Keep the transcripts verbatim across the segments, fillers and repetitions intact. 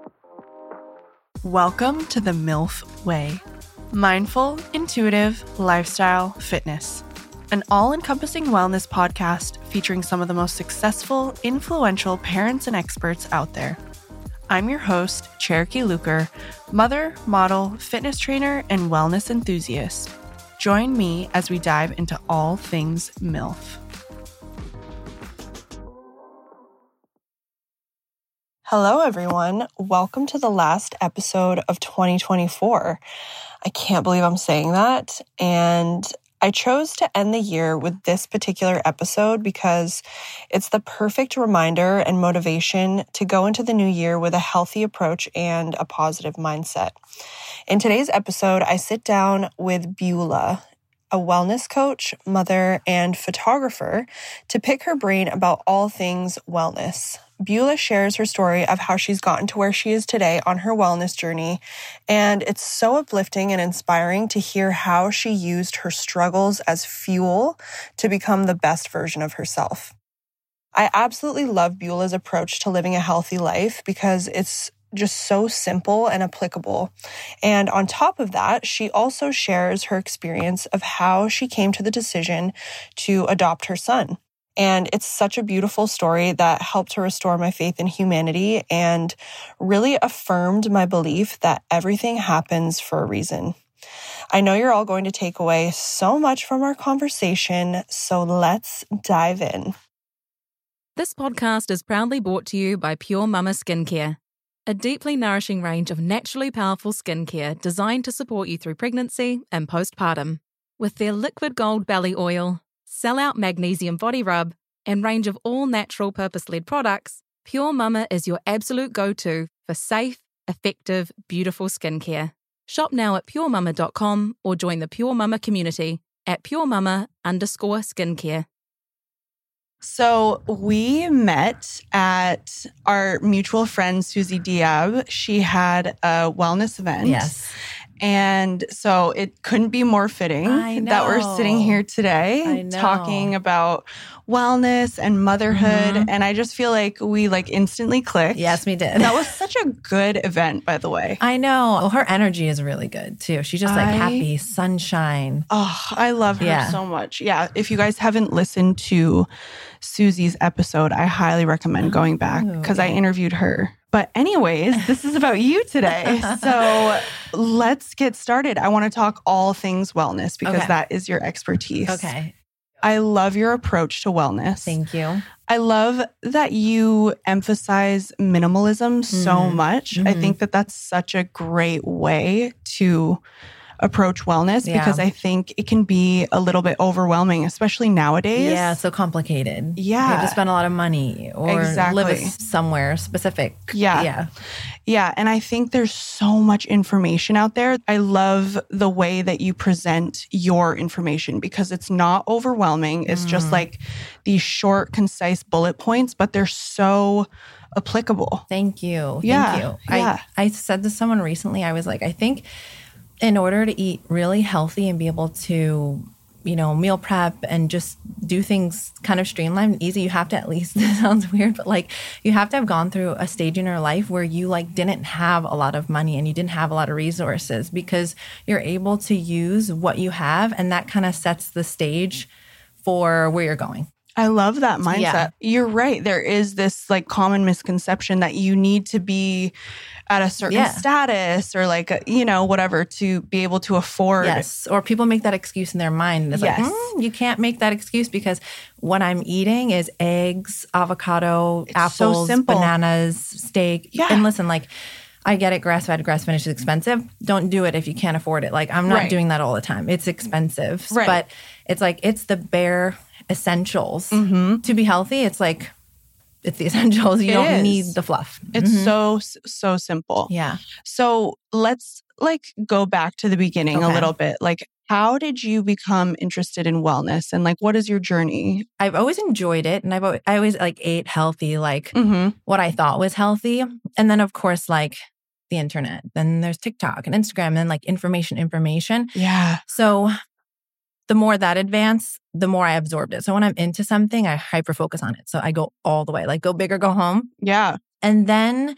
Welcome to the MILF Way. Mindful, intuitive, lifestyle, fitness. An all-encompassing wellness podcast featuring some of the most successful, influential parents and experts out there. I'm your host, Cherokee Luker, mother, model, fitness trainer, and wellness enthusiast. Join me as we dive into all things MILF. Hello, everyone. Welcome to the last episode of twenty twenty-four. I can't believe I'm saying that. And I chose to end the year with this particular episode because it's the perfect reminder and motivation to go into the new year with a healthy approach and a positive mindset. In today's episode, I sit down with Beulah, a wellness coach, mother, and photographer, to pick her brain about all things wellness. Beulah shares her story of how she's gotten to where she is today on her wellness journey, and it's so uplifting and inspiring to hear how she used her struggles as fuel to become the best version of herself. I absolutely love Beulah's approach to living a healthy life because it's just so simple and applicable. And on top of that, she also shares her experience of how she came to the decision to adopt her son. And it's such a beautiful story that helped to restore my faith in humanity and really affirmed my belief that everything happens for a reason. I know you're all going to take away so much from our conversation, so let's dive in. This podcast is proudly brought to you by Pure Mama Skincare, a deeply nourishing range of naturally powerful skincare designed to support you through pregnancy and postpartum. With their liquid gold belly oil, Sell-Out Magnesium Body Rub, and range of all-natural purpose-led products, Pure Mama is your absolute go-to for safe, effective, beautiful skincare. Shop now at pure mama dot com or join the Pure Mama community at puremama underscore skincare. So we met at our mutual friend, Susie Diab. She had a wellness event. Yes. And so it couldn't be more fitting that we're sitting here today talking about wellness and motherhood. Mm-hmm. And I just feel like we like instantly clicked. Yes, we did. That was such a good event, by the way. I know. Well, her energy is really good too. She's just like I, happy, sunshine. Oh, I love her yeah. so much. Yeah. If you guys haven't listened to Susie's episode, I highly recommend going back because okay. I interviewed her. But anyways, this is about you today. So let's get started. I want to talk all things wellness because okay. that is your expertise. Okay. I love your approach to wellness. Thank you. I love that you emphasize minimalism mm-hmm. so much. Mm-hmm. I think that that's such a great way to approach wellness yeah. because I think it can be a little bit overwhelming, especially nowadays. Yeah, so complicated. Yeah. You have to spend a lot of money or exactly. live somewhere specific. Yeah. Yeah. Yeah. And I think there's so much information out there. I love the way that you present your information because it's not overwhelming. It's mm. just like these short, concise bullet points, but they're so applicable. Thank you. Yeah. Thank you. Yeah. I, I said to someone recently, I was like, I think in order to eat really healthy and be able to, you know, meal prep and just do things kind of streamlined and easy, you have to at least, this sounds weird, but like you have to have gone through a stage in your life where you like didn't have a lot of money and you didn't have a lot of resources because you're able to use what you have and that kind of sets the stage for where you're going. I love that mindset. Yeah. You're right. There is this like common misconception that you need to be at a certain yeah. status or like, you know, whatever to be able to afford. Yes. Or people make that excuse in their mind. And it's yes. like, mm, you can't make that excuse because what I'm eating is eggs, avocado, it's apples, so bananas, steak. Yeah. And listen, like, I get it. Grass-fed, grass-finished is expensive. Don't do it if you can't afford it. Like, I'm not right. doing that all the time. It's expensive. Right. But it's like, it's the bare essentials. Mm-hmm. To be healthy, it's like, it's the essentials. You it don't is. need the fluff. It's mm-hmm. so, so simple. Yeah. So let's like go back to the beginning okay. a little bit. Like, how did you become interested in wellness and like, what is your journey? I've always enjoyed it. And I've always, I always like ate healthy, like mm-hmm. what I thought was healthy. And then of course, like the internet, then there's TikTok and Instagram and then like information, information. Yeah. So the more that advanced, the more I absorbed it. So when I'm into something, I hyper focus on it. So I go all the way, like go big or go home. Yeah. And then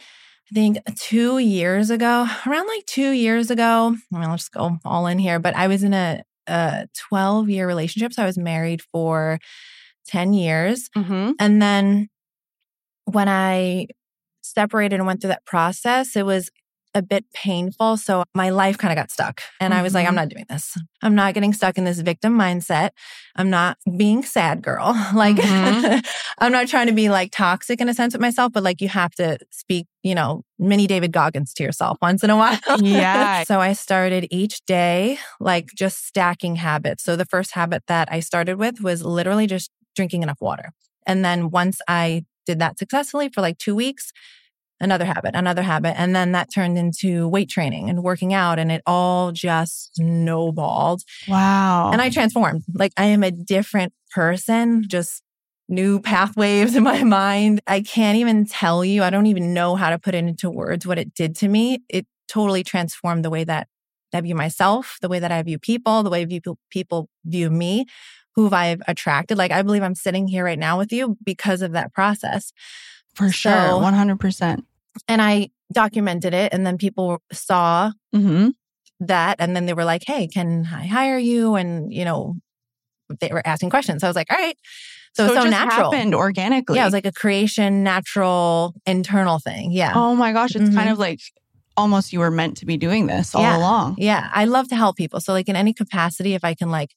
I think two years ago, around like two years ago, I mean, I'll just go all in here, but I was in a, a twelve year relationship. So I was married for ten years. Mm-hmm. And then when I separated and went through that process, it was a bit painful. So my life kind of got stuck. And mm-hmm. I was like, I'm not doing this. I'm not getting stuck in this victim mindset. I'm not being sad girl. Like, mm-hmm. I'm not trying to be like toxic in a sense with myself, but like you have to speak, you know, mini David Goggins to yourself once in a while. Yeah. So I started each day, like just stacking habits. So the first habit that I started with was literally just drinking enough water. And then once I did that successfully for like two weeks, another habit, another habit. And then that turned into weight training and working out. And it all just snowballed. Wow. And I transformed. Like I am a different person, just new pathways in my mind. I can't even tell you. I don't even know how to put it into words what it did to me. It totally transformed the way that I view myself, the way that I view people, the way view people view me, who I've attracted. Like I believe I'm sitting here right now with you because of that process. For sure. So, one hundred percent. And I documented it, and then people saw mm-hmm. that, and then they were like, hey, can I hire you? And, you know, they were asking questions. So I was like, all right. So, so it's so it just natural. happened organically. Yeah, it was like a creation, natural, internal thing. Yeah. Oh my gosh. It's mm-hmm. kind of like almost you were meant to be doing this all yeah. along. Yeah. I love to help people. So like in any capacity, if I can like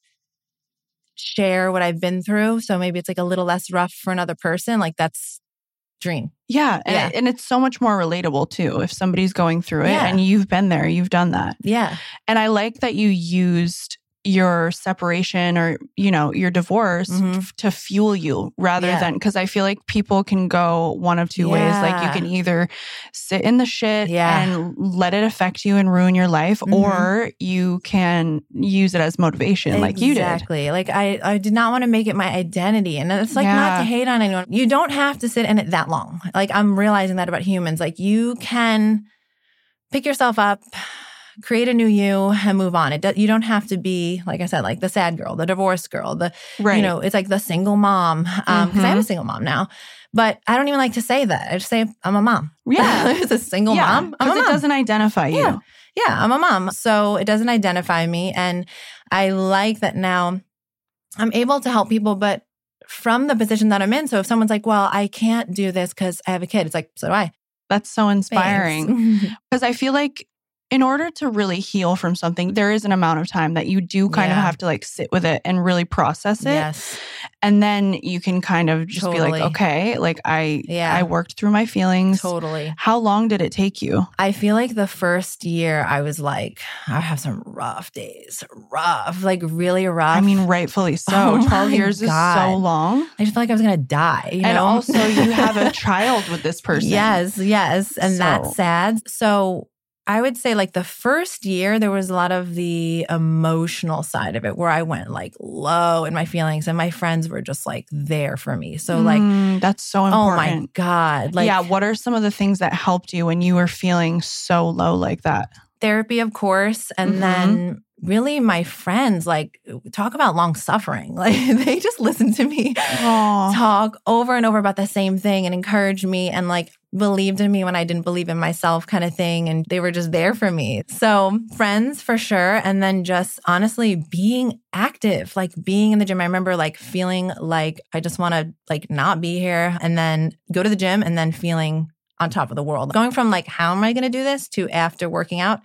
share what I've been through, so maybe it's like a little less rough for another person, like that's dream. Yeah. And, yeah. It, and it's so much more relatable too. If somebody's going through it yeah. and you've been there, you've done that. Yeah. And I like that you used your separation or, you know, your divorce mm-hmm. f- to fuel you rather yeah. than, because I feel like people can go one of two yeah. ways. Like you can either sit in the shit yeah. and let it affect you and ruin your life, mm-hmm. or you can use it as motivation exactly. like you did. Exactly. Like I, I did not want to make it my identity. And it's like yeah. not to hate on anyone. You don't have to sit in it that long. Like I'm realizing that about humans. Like you can pick yourself up, create a new you and move on. It do, you don't have to be, like I said, like the sad girl, the divorced girl, the, right. you know, it's like the single mom. Um, mm-hmm. Cause I am a single mom now, but I don't even like to say that. I just say I'm a mom. Yeah. It's a single yeah, mom. I'm a mom. It doesn't identify you. Yeah. yeah. I'm a mom. So it doesn't identify me. And I like that now I'm able to help people, but from the position that I'm in. So if someone's like, well, I can't do this cause I have a kid. It's like, so do I. That's so inspiring. Because I feel like in order to really heal from something, there is an amount of time that you do kind yeah. of have to like sit with it and really process it. Yes. And then you can kind of just totally. be like, okay, like I yeah. I worked through my feelings. Totally. How long did it take you? I feel like the first year I was like, I have some rough days. Rough. Like really rough. I mean, rightfully so. Oh twelve years God. Is so long. I just felt like I was going to die. You and know? also you have a child with this person. Yes, yes. And so. That's sad. So I would say like the first year, there was a lot of the emotional side of it where I went like low in my feelings and my friends were just like there for me. So like, mm, that's so important. Oh my God. Like, yeah. What are some of the things that helped you when you were feeling so low like that? Therapy, of course. And mm-hmm. then really my friends, like talk about long suffering. Like they just listen to me Aww. Talk over and over about the same thing and encourage me and like believed in me when I didn't believe in myself kind of thing. And they were just there for me. So friends for sure. And then just honestly being active, like being in the gym. I remember like feeling like I just want to like not be here and then go to the gym and then feeling on top of the world. Going from like, how am I going to do this to after working out,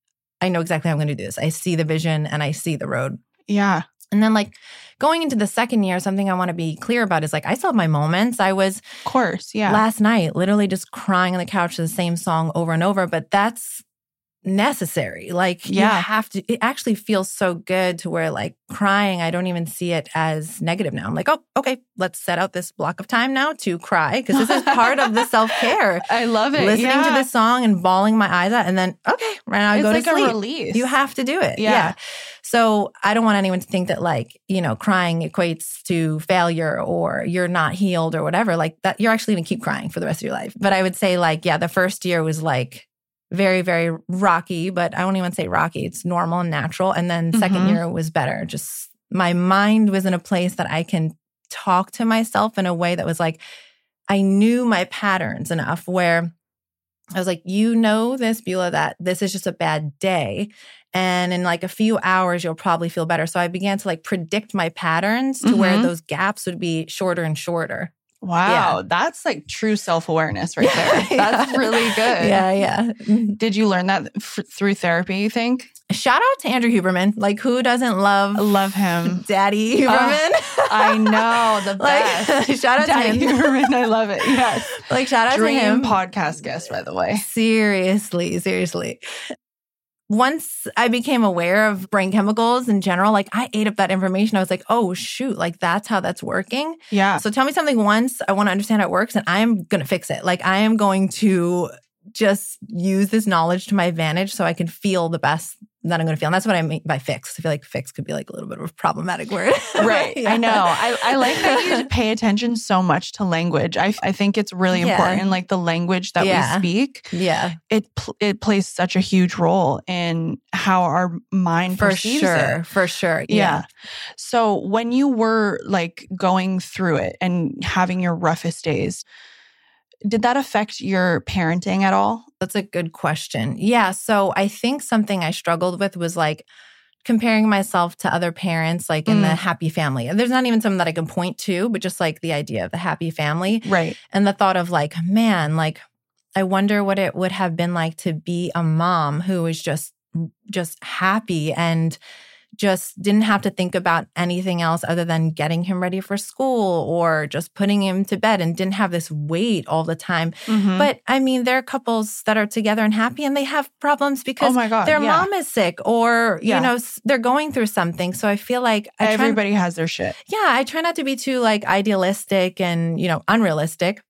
I know exactly how I'm going to do this. I see the vision and I see the road. Yeah. And then like going into the second year, something I want to be clear about is like, I still have my moments. I was, of course, yeah. last night, literally just crying on the couch to the same song over and over, but that's necessary. Like yeah. you have to, it actually feels so good to where like crying, I don't even see it as negative now. I'm like, oh, okay, let's set out this block of time now to cry because this is part of the self-care. I love it. Listening yeah. to this song and bawling my eyes out and then, okay, right now I it's go like to sleep. A release. You have to do it. Yeah. yeah. So I don't want anyone to think that like, you know, crying equates to failure or you're not healed or whatever. Like that, you're actually going to keep crying for the rest of your life. But I would say like, yeah, the first year was like, very, very rocky, but I won't even say rocky. It's normal and natural. And then second mm-hmm. year was better. Just my mind was in a place that I can talk to myself in a way that was like, I knew my patterns enough where I was like, you know this, Beulah, that this is just a bad day. And in like a few hours, you'll probably feel better. So I began to like predict my patterns to mm-hmm. where those gaps would be shorter and shorter. Wow. Yeah. That's like true self-awareness right there. yeah. That's really good. Yeah, yeah. Did you learn that f- through therapy, you think? Shout out to Andrew Huberman. Like, who doesn't love love him, Daddy Huberman? Uh, I know, the best. Like, shout out Daddy to him. Huberman. I love it. Yes. Like, shout out Dream to him. Podcast guest, by the way. Seriously, seriously. Once I became aware of brain chemicals in general, like I ate up that information. I was like, oh, shoot, like that's how that's working. Yeah. So tell me something once. I want to understand how it works and I am going to fix it. Like I am going to just use this knowledge to my advantage so I can feel the best that I'm going to feel. And that's what I mean by fix. I feel like fix could be like a little bit of a problematic word. Right. yeah. I know. I, I like that you pay attention so much to language. I, I think it's really yeah. important, like the language that yeah. we speak. Yeah. It it plays such a huge role in how our mind for perceives sure, it. For sure. Yeah. yeah. So when you were like going through it and having your roughest days, did that affect your parenting at all? That's a good question. Yeah. So I think something I struggled with was like comparing myself to other parents, like in mm. the happy family. And there's not even something that I can point to, but just like the idea of the happy family. Right. And the thought of like, man, like, I wonder what it would have been like to be a mom who was just, just happy and just didn't have to think about anything else other than getting him ready for school or just putting him to bed and didn't have this weight all the time. Mm-hmm. But I mean, there are couples that are together and happy and they have problems because oh my God, their yeah. mom is sick or, yeah. you know, they're going through something. So I feel like I everybody try, has their shit. Yeah. I try not to be too like idealistic and, you know, unrealistic.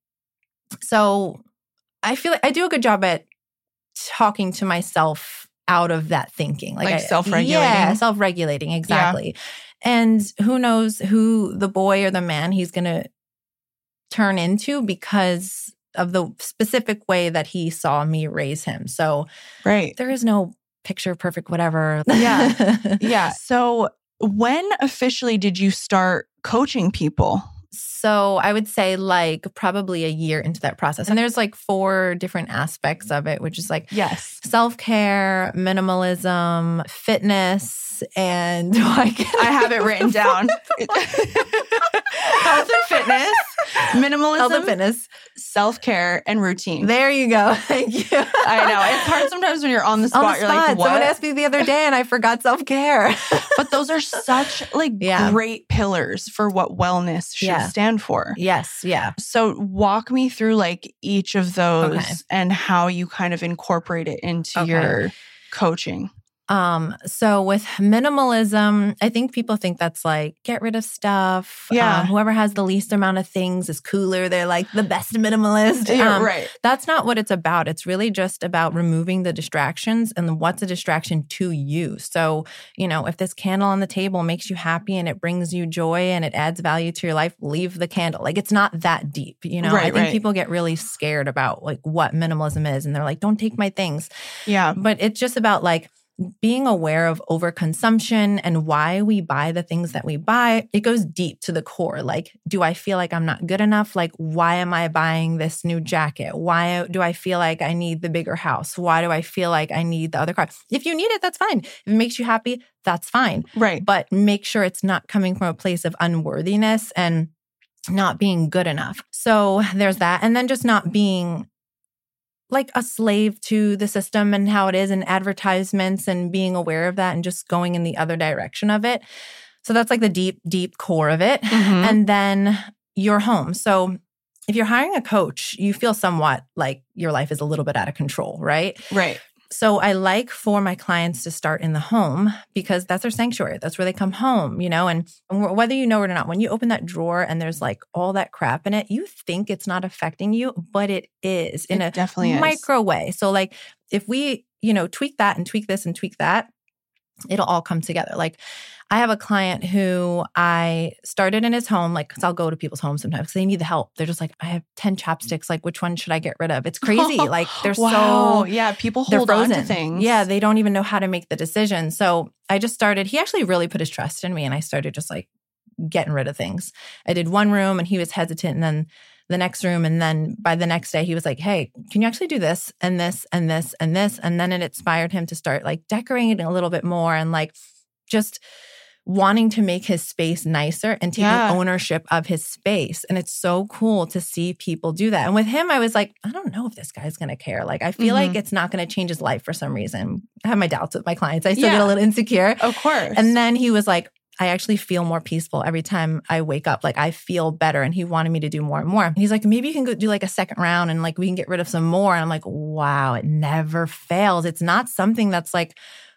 So I feel like I do a good job at talking to myself out of that thinking. Like, like I, self-regulating? Yeah, self-regulating, exactly. Yeah. And who knows who the boy or the man he's going to turn into because of the specific way that he saw me raise him. So right. there is no picture perfect whatever. Yeah. yeah. So when officially did you start coaching people? So I would say like probably a year into that process. And there's like four different aspects of it, which is like yes, self-care, minimalism, fitness, and I, I have it written down. Health and fitness, minimalism, health and fitness, self-care, and routine. There you go. Thank you. I know. It's hard sometimes when you're on the spot. On the you're spot. like, what? Someone asked me the other day and I forgot self-care. But those are such like yeah. great pillars for what wellness should yeah. stand for. Yes. Yeah. So walk me through like each of those okay. and how you kind of incorporate it into okay. your coaching. Um, so with minimalism, I think people think that's like, get rid of stuff. Yeah. Um, whoever has the least amount of things is cooler. They're like the best minimalist. Yeah, um, right. That's not what it's about. It's really just about removing the distractions and what's a distraction to you. So, you know, if this candle on the table makes you happy and it brings you joy and it adds value to your life, leave the candle. Like it's not that deep, you know? Right, I think right. people get really scared about like what minimalism is and they're like, don't take my things. Yeah. But it's just about like, being aware of overconsumption and why we buy the things that we buy. It goes deep to the core. Like, do I feel like I'm not good enough? Like, why am I buying this new jacket? Why do I feel like I need the bigger house? Why do I feel like I need the other car? If you need it, that's fine. If it makes you happy, that's fine. Right. But make sure it's not coming from a place of unworthiness and not being good enough. So there's that. And then just not being like a slave to the system and how it is and advertisements and being aware of that and just going in the other direction of it. So that's like the deep, deep core of it. Mm-hmm. And then your home. So if you're hiring a coach, you feel somewhat like your life is a little bit out of control, right? Right. So I like for my clients to start in the home because that's their sanctuary. That's where they come home, you know, and whether you know it or not, when you open that drawer and there's like all that crap in it, you think it's not affecting you, but it is in it a definitely micro is. way. So like if we, you know, tweak that and tweak this and tweak that, it'll all come together. Like I have a client who I started in his home, like, cause I'll go to people's homes sometimes because they need the help. They're just like, I have ten chopsticks. Like, which one should I get rid of? It's crazy. Like they're wow. so, yeah, people they're hold frozen. on to things. Yeah. They don't even know how to make the decision. So I just started, he actually really put his trust in me and I started just like getting rid of things. I did one room and he was hesitant. And then the next room. And then by the next day, he was like, hey, can you actually do this and this and this and this? And then it inspired him to start like decorating a little bit more and like just wanting to make his space nicer and taking Yeah. ownership of his space. And it's so cool to see people do that. And with him, I was like, I don't know if this guy's going to care. Like, I feel Mhm. like it's not going to change his life for some reason. I have my doubts with my clients. I still Yeah. get a little insecure. Of course. And then he was like, I actually feel more peaceful every time I wake up. Like I feel better. And he wanted me to do more and more. And he's like, maybe you can go do like a second round and like we can get rid of some more. And I'm like, wow, it never fails. It's not something that's like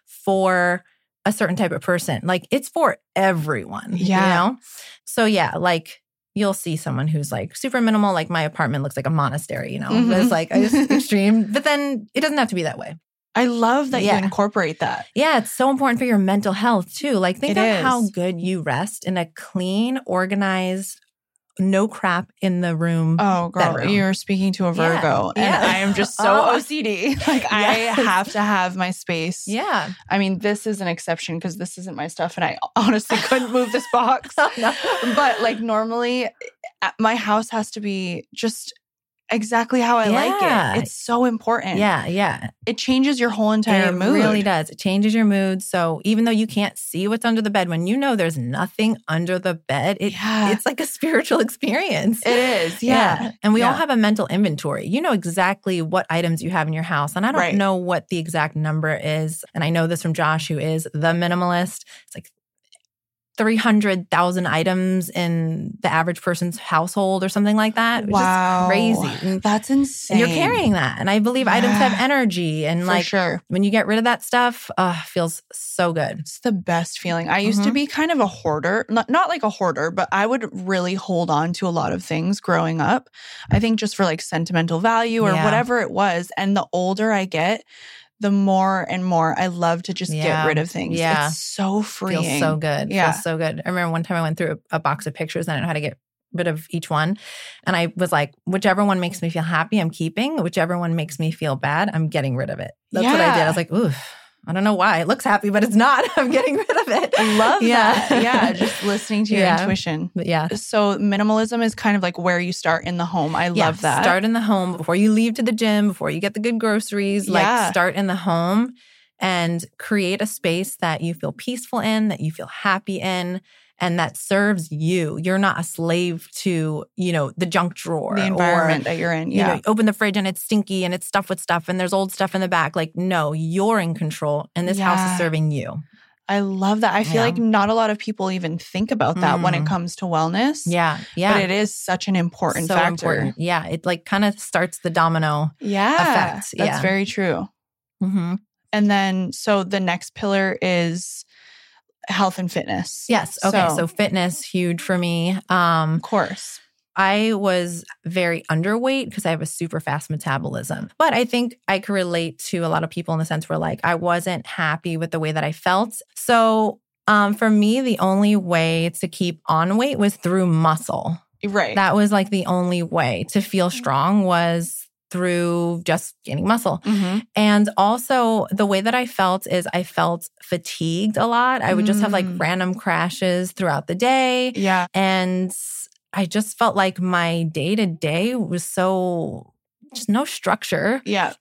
for a certain type of person. Like it's for everyone. Yeah. You know? So yeah, like you'll see someone who's like super minimal. Like my apartment looks like a monastery, you know? Mhm. It's like it's extreme. But then it doesn't have to be that way. I love that Yeah. you incorporate that. Yeah, it's so important for your mental health too. Like think It of is. how good you rest in a clean, organized, no crap in the room. Oh, girl, bedroom. you're speaking to a Yeah. Virgo. And Yeah. I am just so Oh. O C D. Like, I Yes. have to have my space. Yeah. I mean, this is an exception because this isn't my stuff. And I honestly couldn't move this box. No. But like, normally, uh, my house has to be just exactly how I Yeah. like it. It's so important. Yeah, yeah. It changes your whole entire It mood. really does. It changes your mood. So even though you can't see what's under the bed, when you know there's nothing under the bed, it, Yeah. it's like a spiritual experience. It is. Yeah. And we all Yeah. have a mental inventory. You know exactly what items you have in your house. And I don't Right. know what the exact number is. And I know this from Josh, who is the minimalist. It's like three hundred thousand items in the average person's household or something like that. Which Wow. is crazy. And, That's insane. and you're carrying that. And I believe items have Yeah. energy. And For like sure. when you get rid of that stuff, uh, feels so good. It's the best feeling. I used to Mhm. be kind of a hoarder, not, not like a hoarder, but I would really hold on to a lot of things growing up. I think just for like sentimental value or Yeah. whatever it was. And the older I get, the more and more I love to just Yeah. get rid of things. Yeah. It's so freeing. Feels so good. Yeah. Feels so good. I remember one time I went through a, a box of pictures and I didn't know how to get rid of each one. And I was like, whichever one makes me feel happy, I'm keeping. Whichever one makes me feel bad, I'm getting rid of it. That's what I did. Yeah. I was like, ooh, I don't know why. It looks happy, but it's not. I'm getting rid of it. I love Yeah. that. Yeah. Just listening to your Yeah. intuition. But yeah. So minimalism is kind of like where you start in the home. I Yeah, love that. Start in the home before you leave to the gym, before you get the good groceries. Like Yeah. start in the home and create a space that you feel peaceful in, that you feel happy in, and that serves you. You're not a slave to, you know, the junk drawer. the environment or, that you're in. you Yeah. know, open the fridge and it's stinky and it's stuffed with stuff and there's old stuff in the back. Like, no, you're in control and this house Yeah. is serving you. I love that. I feel Yeah. like not a lot of people even think about that when it Mm. comes to wellness. Yeah. Yeah. But it is such an important so factor. important. Yeah. It like kind of starts the domino. Yeah. effect. That's Yeah. very true. Mm-hmm. And then, so the next pillar is health and fitness. Yes. Okay. So, fitness, huge for me. Um, of course. I was very underweight because I have a super fast metabolism. But I think I could relate to a lot of people in the sense where like I wasn't happy with the way that I felt. So um, for me, the only way to keep on weight was through muscle. Right. That was like the only way to feel strong was through just gaining muscle. mm-hmm. And also the way that I felt is I felt fatigued a lot. I would just have like Mm. random crashes throughout the day. Yeah. And I just felt like my day to day was so, just no structure. Yeah.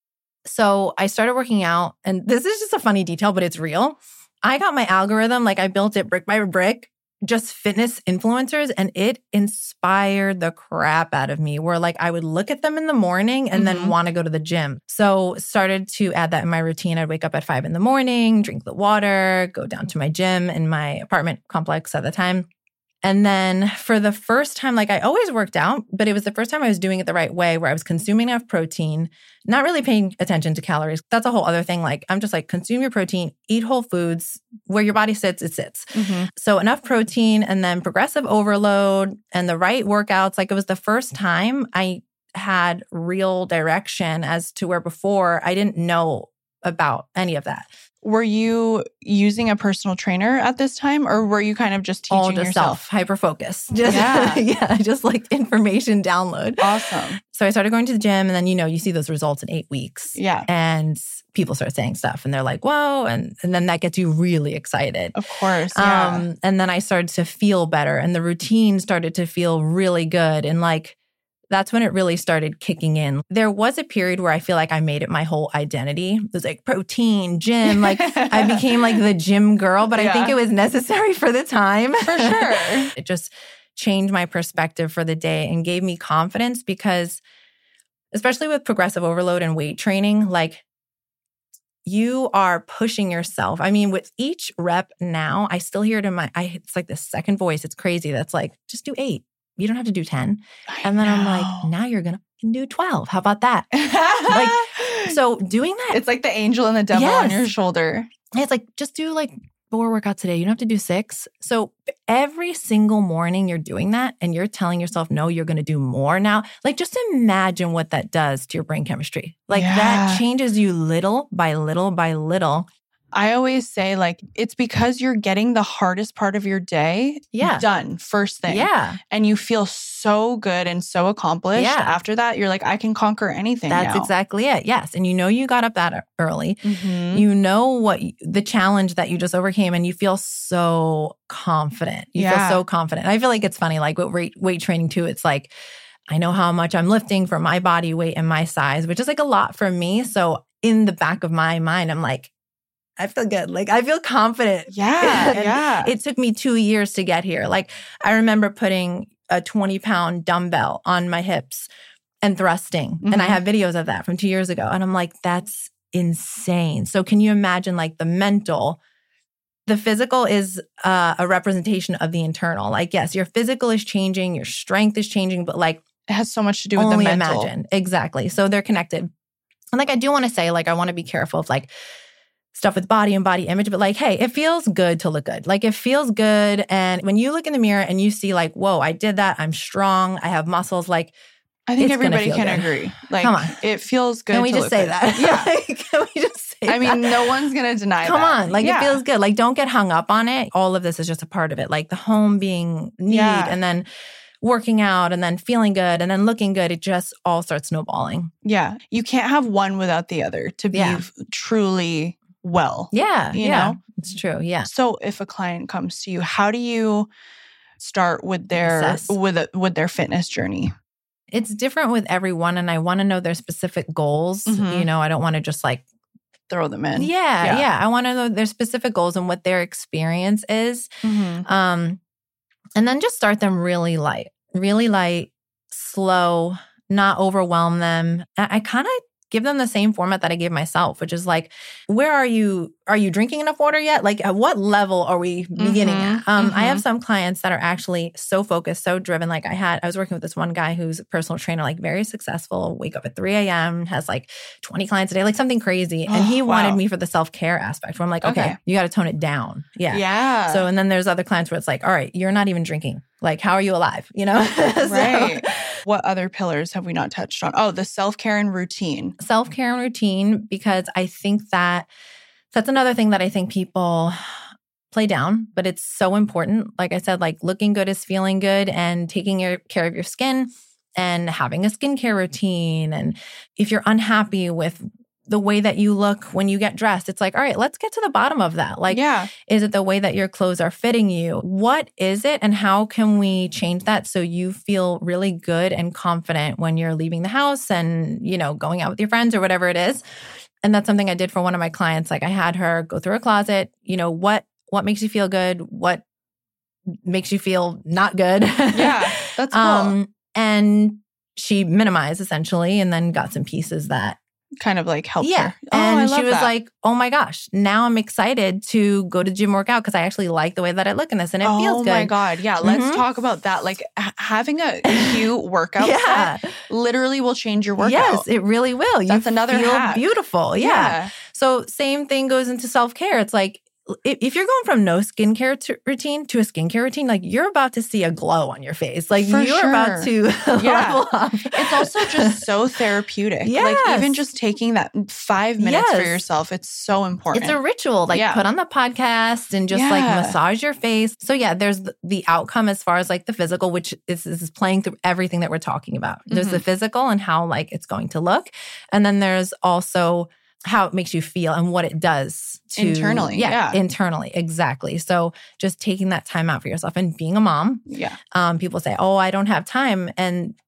So I started working out. And this is just a funny detail, but it's real. I got my algorithm, like I built it brick by brick, just fitness influencers, and it inspired the crap out of me where like I would look at them in the morning and Mhm. then want to go to the gym. So started to add that in my routine. I'd wake up at five in the morning, drink the water, go down to my gym in my apartment complex at the time. And then for the first time, like I always worked out, but it was the first time I was doing it the right way where I was consuming enough protein, not really paying attention to calories. That's a whole other thing. Like I'm just like, consume your protein, eat whole foods, where your body sits, it sits. Mm-hmm. So enough protein and then progressive overload and the right workouts. Like it was the first time I had real direction as to where before I didn't know about any of that. Were you using a personal trainer at this time, or were you kind of just teaching All just yourself? self, hyper focus. Just, Yeah. yeah, just like information download. Awesome. So I started going to the gym and then, you know, you see those results in eight weeks. Yeah. And people start saying stuff and they're like, whoa. And, and then that gets you really excited. Of course. Yeah. Um, and then I started to feel better and the routine started to feel really good. And like that's when it really started kicking in. There was a period where I feel like I made it my whole identity. It was like protein, gym, like I became like the gym girl, but yeah. I think it was necessary for the time. For sure. It just changed my perspective for the day and gave me confidence because especially with progressive overload and weight training, like you are pushing yourself. I mean, with each rep now, I still hear it in my, I, it's like the second voice. It's crazy. That's like, just do eight. You don't have to do ten. I and then know. I'm like, now you're going to do twelve. How about that? Like, so doing that. It's like the angel and the devil yes. on your shoulder. It's like, just do like four workouts today. You don't have to do six. So every single morning you're doing that and you're telling yourself, no, you're going to do more now. Like just imagine what that does to your brain chemistry. Like yeah. that changes you little by little by little. I always say like, it's because you're getting the hardest part of your day yeah. done first thing. Yeah. And you feel so good and so accomplished. Yeah. After that, you're like, I can conquer anything That's now. exactly it. Yes. And you know you got up that early. Mm-hmm. You know what the challenge that you just overcame and you feel so confident. You yeah. feel so confident. I feel like it's funny, like with weight, weight training too, it's like, I know how much I'm lifting for my body weight and my size, which is like a lot for me. So in the back of my mind, I'm like, I feel good. Like I feel confident. Yeah, yeah. It took me two years to get here. Like I remember putting a twenty pound dumbbell on my hips and thrusting. Mm-hmm. And I have videos of that from two years ago. And I'm like, that's insane. So can you imagine like the mental, the physical is uh, a representation of the internal. Like, yes, your physical is changing, your strength is changing, but like it has so much to do with only the mental. Imagine. Exactly. So they're connected. And like, I do want to say, like, I want to be careful of like, stuff with body and body image, but like, hey, it feels good to look good. Like it feels good. And when you look in the mirror and you see like, whoa, I did that. I'm strong. I have muscles. Like, I think it's everybody can good. agree. Like, come on. It feels good. Can we to just look say good. that? Yeah. Can we just say I that? mean, no one's going to deny come that. Come on. Like yeah. it feels good. Like don't get hung up on it. All of this is just a part of it. Like the home being neat yeah. and then working out and then feeling good and then looking good. It just all starts snowballing. Yeah. You can't have one without the other to be Yeah. truly well. Yeah. You yeah. know? It's true. Yeah. So if a client comes to you, how do you start with their Assess. with a, with their fitness journey? It's different with everyone and I want to know their specific goals. Mm-hmm. You know, I don't want to just like throw them in. Yeah, Yeah. yeah. I want to know their specific goals and what their experience is. Mm-hmm. Um and then just start them really light. Really light, slow, not overwhelm them. I, I kind of give them the same format that I gave myself, which is like, where are you? Are you drinking enough water yet? Like, at what level are we beginning Mm-hmm, at? Um, mm-hmm. I have some clients that are actually so focused, so driven. Like I had, I was working with this one guy who's a personal trainer, like very successful, wake up at three a.m., has like twenty clients a day, like something crazy. And he Oh, wanted wow. me for the self-care aspect where I'm like, okay, Okay. you got to tone it down. Yeah. Yeah. So, and then there's other clients where it's like, all right, you're not even drinking. Like, how are you alive? You know? So, right. What other pillars have we not touched on? Oh, the self-care and routine. self-care and routine, because I think that that's another thing that I think people play down, but it's so important. Like I said, like looking good is feeling good and taking your, care of your skin and having a skincare routine. And if you're unhappy with the way that you look when you get dressed, it's like, all right, let's get to the bottom of that. Like, yeah. is it the way that your clothes are fitting you? What is it? And how can we change that so you feel really good and confident when you're leaving the house and, you know, going out with your friends or whatever it is? And that's something I did for one of my clients. Like I had her go through her closet, you know, what what makes you feel good? What makes you feel not good? Yeah, that's cool. um, and she minimized essentially and then got some pieces that kind of like helped yeah. her. Oh, and I she love was that. like, oh my gosh, now I'm excited to go to the gym workout because I actually like the way that I look in this and it oh feels good. Oh my God. Yeah. Let's Mhm. talk about that. Like h- having a cute workout Yeah. set literally will change your workout. Yes, it really will. You That's another feel hack. beautiful. Yeah. Yeah. So same thing goes into self-care. It's like, if if you're going from no skincare to routine to a skincare routine, like you're about to see a glow on your face. Like For you're sure. about to Yeah. level up. It's also just so therapeutic. Like Yes. even just taking that five minutes for Yes. yourself, it's so important. It's a ritual. Like Yeah. put on the podcast and just like Yeah. massage your face. So yeah, there's the- the outcome as far as like the physical, which is, is playing through everything that we're talking about. There's Mm-hmm. the physical and how like it's going to look. And then there's also how it makes you feel and what it does to Internally, yeah. internally. Exactly. So just taking that time out for yourself and being a mom. yeah. Um, people say, oh, I don't have time. And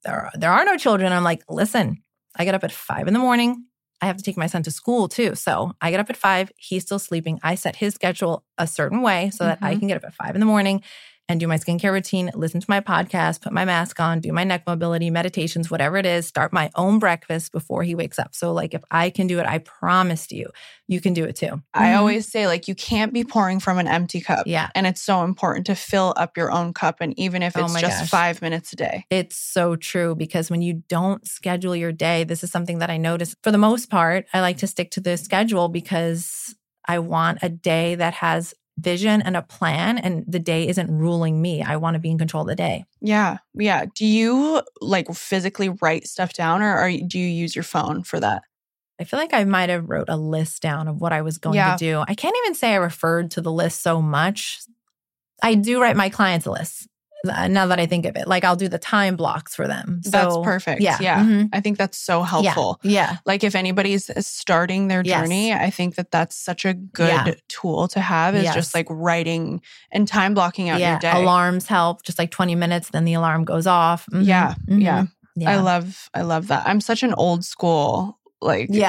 there are, there are no children, I'm like, listen, I get up at five in the morning. I have to take my son to school too. So I get up at five. He's still sleeping. I set his schedule a certain way so that mm-hmm. I can get up at five in the morning and do my skincare routine, listen to my podcast, put my mask on, do my neck mobility, meditations, whatever it is, start my own breakfast before he wakes up. So like if I can do it, I promised you, you can do it too. I mm-hmm. always say like you can't be pouring from an empty cup. Yeah. And it's so important to fill up your own cup. And even if it's oh just gosh. five minutes a day. It's so true because when you don't schedule your day, this is something that I notice. For the most part, I like to stick to the schedule because I want a day that has vision and a plan, and the day isn't ruling me. I want to be in control of the day. Yeah. Yeah. Do you like physically write stuff down or are, do you use your phone for that? I feel like I might have wrote a list down of what I was going yeah. to do. I can't even say I referred to the list so much. I do write my clients a list. Now that I think of it, like I'll do the time blocks for them. So, that's perfect. Yeah. Yeah. Mm-hmm. I think that's so helpful. Yeah. yeah. Like if anybody's starting their journey, yes. I think that that's such a good yeah. tool to have is yes. just like writing and time blocking out yeah. your day. Alarms help, just like twenty minutes, then the alarm goes off. Mm-hmm. Yeah. Mm-hmm. Yeah. Yeah. I love, I love that. I'm such an old school Like, yeah,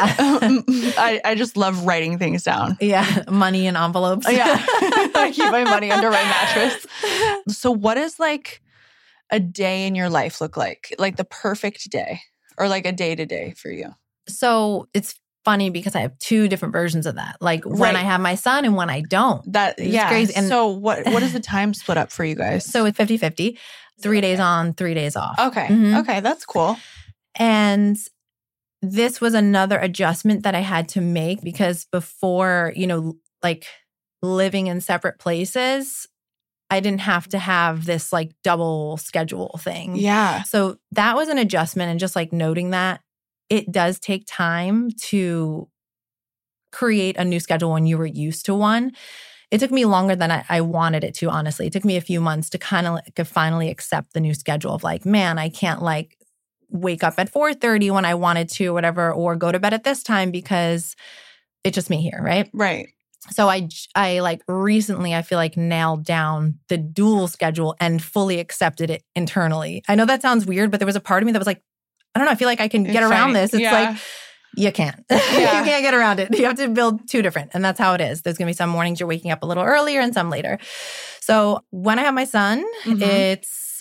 I, I just love writing things down. Yeah, money in envelopes. Yeah, I keep my money under my mattress. So what does like a day in your life look like? Like the perfect day or like a day to day for you? So it's funny because I have two different versions of that. Like right. when I have my son and when I don't. That it's yeah. crazy. And so what what is the time split up for you guys? So it's fifty-fifty, three days on, three days off. Okay. Mm-hmm. Okay, that's cool. And this was another adjustment that I had to make because before, you know, like living in separate places, I didn't have to have this like double schedule thing. Yeah. So that was an adjustment. And just like noting that it does take time to create a new schedule when you were used to one. It took me longer than I, I wanted it to, honestly. It took me a few months to kind of like, finally accept the new schedule of like, man, I can't like wake up at four thirty when I wanted to, whatever, or go to bed at this time because it's just me here, right? Right. So I, I like recently, I feel like nailed down the dual schedule and fully accepted it internally. I know that sounds weird, but there was a part of me that was like, I don't know, I feel like I can it's get around funny. this. It's yeah. like, you can't. Yeah. You can't get around it. You have to build two different. And that's how it is. There's going to be some mornings you're waking up a little earlier and some later. So when I have my son, mm-hmm. it's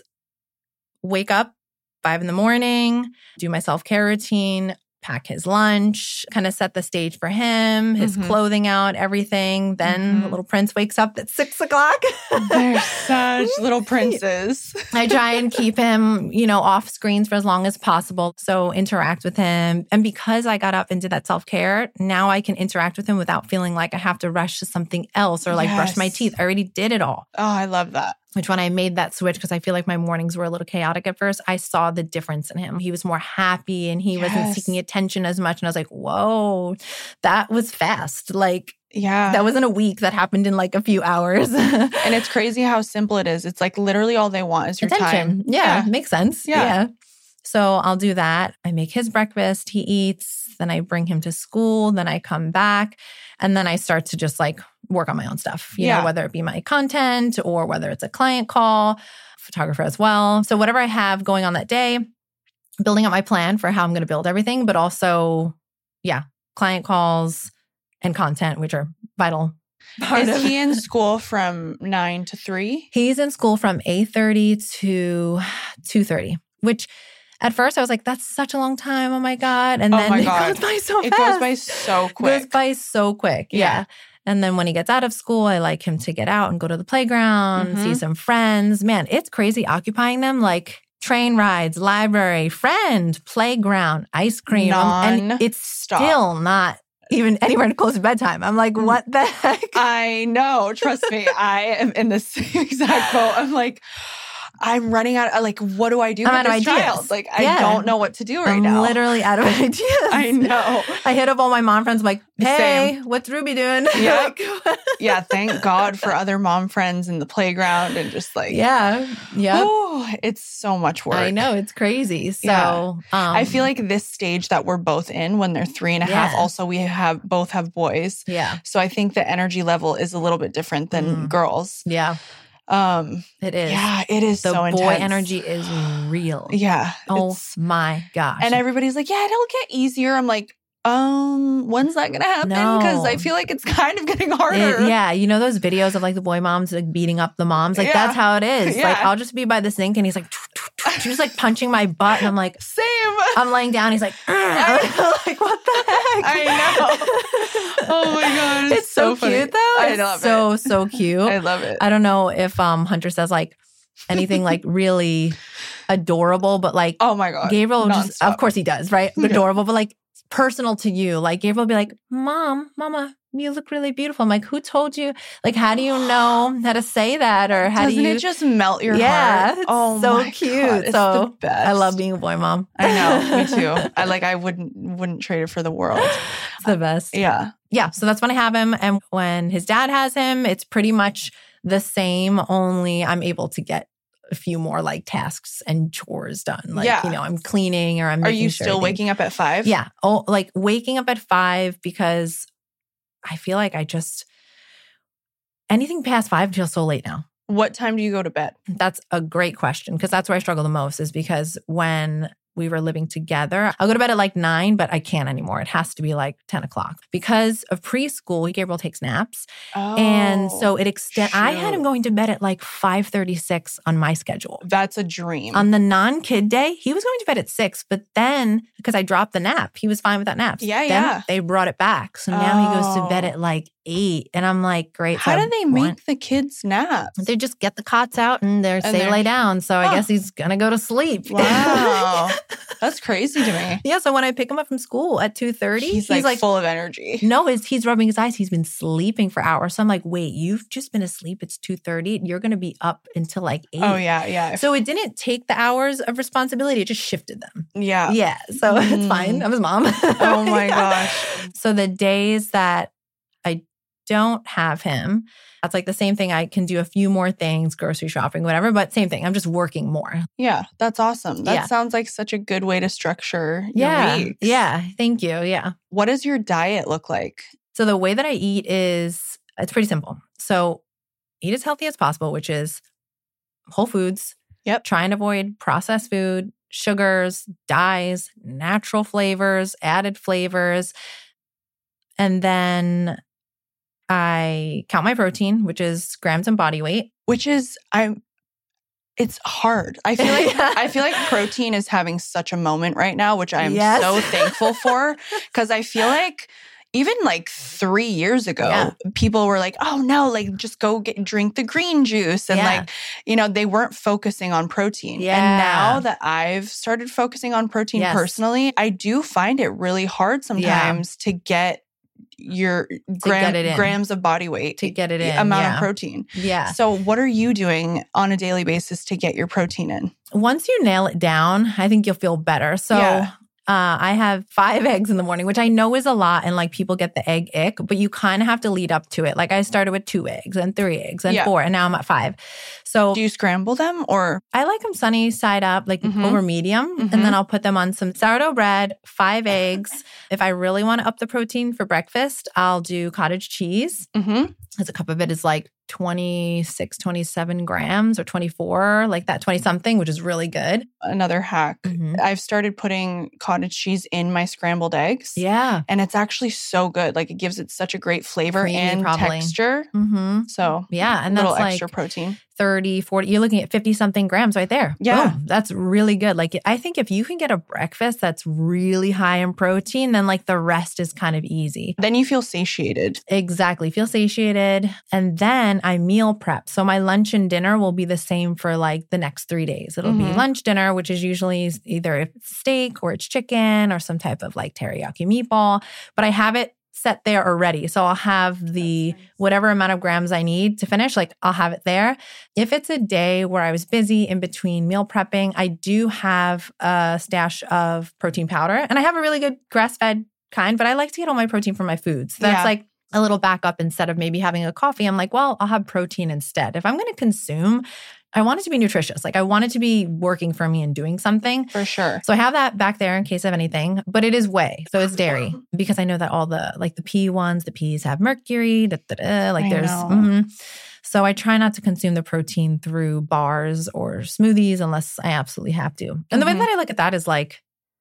wake up five in the morning, do my self-care routine, pack his lunch, kind of set the stage for him, his mm-hmm. clothing out, everything. Then mm-hmm. little prince wakes up at six o'clock. They're such little princes. I try and keep him, you know, off screens for as long as possible. So interact with him. And because I got up and did that self-care, now I can interact with him without feeling like I have to rush to something else or like yes. brush my teeth. I already did it all. Oh, I love that. Which when I made that switch, because I feel like my mornings were a little chaotic at first, I saw the difference in him. He was more happy and he yes. wasn't seeking attention as much. And I was like, whoa, that was fast. Like, yeah, that wasn't a week. That happened in like a few hours. And it's crazy how simple it is. It's like literally all they want is your attention. time. Yeah, yeah, makes sense. Yeah. yeah. So I'll do that. I make his breakfast. He eats. Then I bring him to school. Then I come back. And then I start to just like work on my own stuff, you yeah. know, whether it be my content or whether it's a client call, photographer as well. So whatever I have going on that day, building out my plan for how I'm going to build everything, but also, yeah, client calls and content, which are vital. Is he in school from nine to three? He's in school from eight thirty to two thirty, which at first I was like, that's such a long time. Oh my God. And oh then my it God. goes by so it fast. It goes by so quick. It goes by so quick. Yeah. yeah. And then when he gets out of school, I like him to get out and go to the playground, mm-hmm. see some friends. Man, it's crazy occupying them, like train rides, library, friend, playground, ice cream. Non-stop. And it's still not even anywhere close to bedtime. I'm like, what the heck? I know. Trust me. I am in the same exact boat. I'm like, I'm running out of, like, what do I do I'm with this child? Like, I yeah. don't know what to do right I'm now. I'm literally out of ideas. I know. I hit up all my mom friends. I'm like, hey, Same. what's Ruby doing? Yeah. Yeah. Thank God for other mom friends in the playground and just like. Yeah. Yeah. Oh, it's so much work. I know. It's crazy. So yeah. um, I feel like this stage that we're both in when they're three and a half, yeah. also we have both have boys. Yeah. So I think the energy level is a little bit different than mm. girls. Yeah. Um, It is. Yeah, it is the so boy intense. energy is real. Yeah. Oh it's- my gosh. And everybody's like, yeah, it'll get easier. I'm like, um, when's that going to happen? Because No. I feel like it's kind of getting harder. It- yeah, you know those videos of like the boy moms like beating up the moms? Like Yeah. that's how it is. Yeah. Like I'll just be by the sink and he's like, just like punching my butt. And I'm like, Same. I'm laying down. He's like, like, what the heck? I know. Oh my God. It's, It's so, so, funny. cute though. I It's love so, it. so cute. I love it. I don't know if um Hunter says like anything like really adorable, but like Oh my God. Gabriel just, Nonstop. of course he does, right? Yeah. Adorable, but like personal to you. Like Gabriel will be like, Mom, Mama, you look really beautiful. I'm like, who told you? Like, how do you know how to say that? Or how Doesn't do you? it just melt your yeah, heart? it's Oh so my cute. God. It's so the best. I love being a boy mom. I know. Me too. I like, I wouldn't, wouldn't trade it for the world. It's the best. Yeah. Yeah. So that's when I have him. And when his dad has him, it's pretty much the same, only I'm able to get a few more like tasks and chores done. Like, Yeah. you know, I'm cleaning or I'm Are making you sure still everything- waking up at five? Yeah. Oh, like waking up at five because I feel like I just, anything past five feels so late now. What time do you go to bed? That's a great question because that's where I struggle the most is because when we were living together, I'll go to bed at like nine, but I can't anymore. It has to be like ten o'clock. Because of preschool, Gabriel takes naps. Oh, and so it extend. I had him shoot. going to bed at like five thirty-six on my schedule. That's a dream. On the non-kid day, he was going to bed at six, but then because I dropped the nap, he was fine with that nap. Yeah, then yeah. They brought it back. So now he goes to bed Oh. at like eight. And I'm like, great. How so do they I make want- the kids naps? They just get the cots out and they're say they're- lay down. So I Huh. guess he's going to go to sleep. Wow. That's crazy to me. Yeah. So when I pick him up from school at two thirty, He's, he's, like, full of energy. no, his, he's rubbing his eyes. He's been sleeping for hours. So I'm like, wait, you've just been asleep. It's two thirty. You're going to be up until like eight. Oh, yeah, yeah. So it didn't take the hours of responsibility. It just shifted them. yeah. Yeah. So it's Mm. fine. I'm his mom. Oh my Yeah. gosh. So the days that I don't have him, that's like the same thing. I can do a few more things, grocery shopping, whatever, but same thing. I'm just working more. Yeah, that's awesome. That Yeah. sounds like such a good way to structure your Yeah. weeks. Yeah. Thank you. Yeah. What does your diet look like? So the way that I eat is, it's pretty simple. So eat as healthy as possible, which is whole foods. Yep. Try and avoid processed food, sugars, dyes, natural flavors, added flavors. And then I count my protein, which is grams and body weight. Which is I'm it's hard. I feel like Yeah. I feel like protein is having such a moment right now, which I'm Yes. so thankful for. Because I feel like even like three years ago, Yeah. people were like, oh no, like just go get drink the green juice. And Yeah. like, you know, they weren't focusing on protein. Yeah. And now that I've started focusing on protein Yes. personally, I do find it really hard sometimes to get your gram, get it in. grams of body weight To get it the in, amount yeah. of protein. Yeah. So what are you doing on a daily basis to get your protein in? Once you nail it down, I think you'll feel better. So Yeah. uh, I have five eggs in the morning, which I know is a lot. And like people get the egg ick, but you kind of have to lead up to it. Like I started with two eggs and three eggs and Yeah. four, and now I'm at five. So Do you scramble them or I like them sunny side up, like Mhm. over medium. Mhm. And then I'll put them on some sourdough bread, five eggs. If I really want to up the protein for breakfast, I'll do cottage cheese. Mhm. Because a cup of it is like twenty-six, twenty-seven grams or twenty-four, like that twenty something, which is really good. another hack? Mhm. I've started putting cottage cheese in my scrambled eggs. Yeah. And it's actually so good. Like it gives it such a great flavor Creamy, and probably. texture. Mm-hmm. So Yeah. And a little that's like extra protein. thirty, forty, you're looking at fifty something grams right there. Yeah. Boom. That's really good. Like I think if you can get a breakfast that's really high in protein, then like the rest is kind of easy. Then you feel satiated. Exactly. Feel satiated. And then I meal prep. So my lunch and dinner will be the same for like the next three days. It'll be Mhm. lunch, dinner, which is usually either it's steak or it's chicken or some type of like teriyaki meatball. But I have it set there already. So I'll have the whatever amount of grams I need to finish, like I'll have it there. If it's a day where I was busy in between meal prepping, I do have a stash of protein powder and I have a really good grass-fed kind, but I like to get all my protein from my foods. So that's Yeah. like a little backup instead of maybe having a coffee. I'm like, well, I'll have protein instead. If I'm going to consume I want it to be nutritious. Like I want it to be working for me and doing something. For sure. So I have that back there in case of anything, but it is whey. So it's dairy because I know that all the, like the pea ones, the peas have mercury, da, da, da, like I there's, know. mm-hmm. So I try not to consume the protein through bars or smoothies unless I absolutely have to. And mm-hmm. the way that I look at that is like,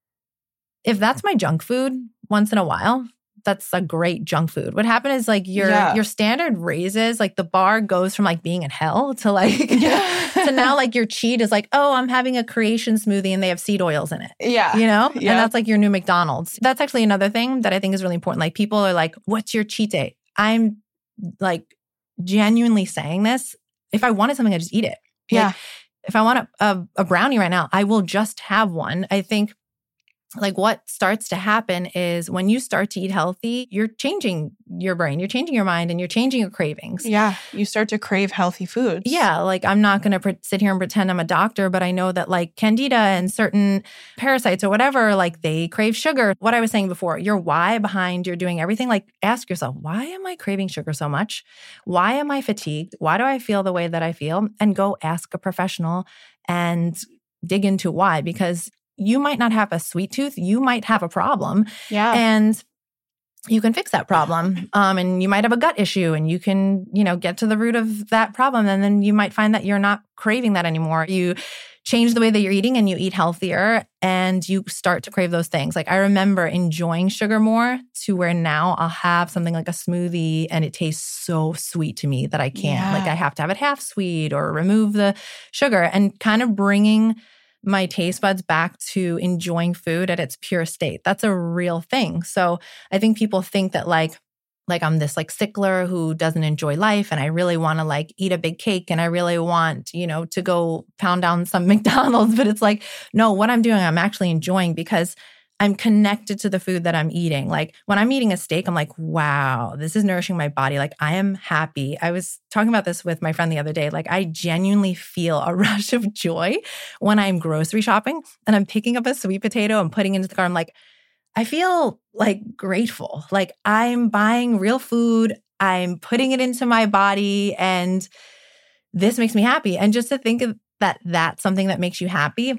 if that's my junk food once in a while, that's a great junk food. What happened is like your Yeah. your standard raises, like the bar goes from like being in hell to like, Yeah. to now like your cheat is like, oh, I'm having a creation smoothie and they have seed oils in it. Yeah. You know? Yeah. And that's like your new McDonald's. That's actually another thing that I think is really important. Like people are like, what's your cheat day? I'm like genuinely saying this. If I wanted something, I just eat it. Yeah. Like, if I want a, a, a brownie right now, I will just have one. I think like what starts to happen is when you start to eat healthy, you're changing your brain, you're changing your mind, and you're changing your cravings. Yeah. You start to crave healthy foods. Yeah. Like I'm not going to pre- sit here and pretend I'm a doctor, but I know that like candida and certain parasites or whatever, like they crave sugar. What I was saying before, your why behind you're doing everything, like ask yourself, why am I craving sugar so much? Why am I fatigued? Why do I feel the way that I feel? And go ask a professional and dig into why, because you might not have a sweet tooth. You might have a problem. Yeah. And you can fix that problem. Um, and you might have a gut issue and you can, you know, get to the root of that problem. And then you might find that you're not craving that anymore. You change the way that you're eating and you eat healthier and you start to crave those things. Like I remember enjoying sugar more to where now I'll have something like a smoothie and it tastes so sweet to me that I can't. Yeah. Like I have to have it half sweet or remove the sugar and kind of bringing my taste buds back to enjoying food at its pure state. That's a real thing. So I think people think that like, like I'm this like stickler who doesn't enjoy life and I really want to like eat a big cake and I really want, you know, to go pound down some McDonald's. But it's like, no, what I'm doing, I'm actually enjoying because I'm connected to the food that I'm eating. Like when I'm eating a steak, I'm like, wow, this is nourishing my body. Like I am happy. I was talking about this with my friend the other day. Like I genuinely feel a rush of joy when I'm grocery shopping and I'm picking up a sweet potato and putting it into the car. I'm like, I feel like grateful. Like I'm buying real food. I'm putting it into my body and this makes me happy. And just to think of that, that's something that makes you happy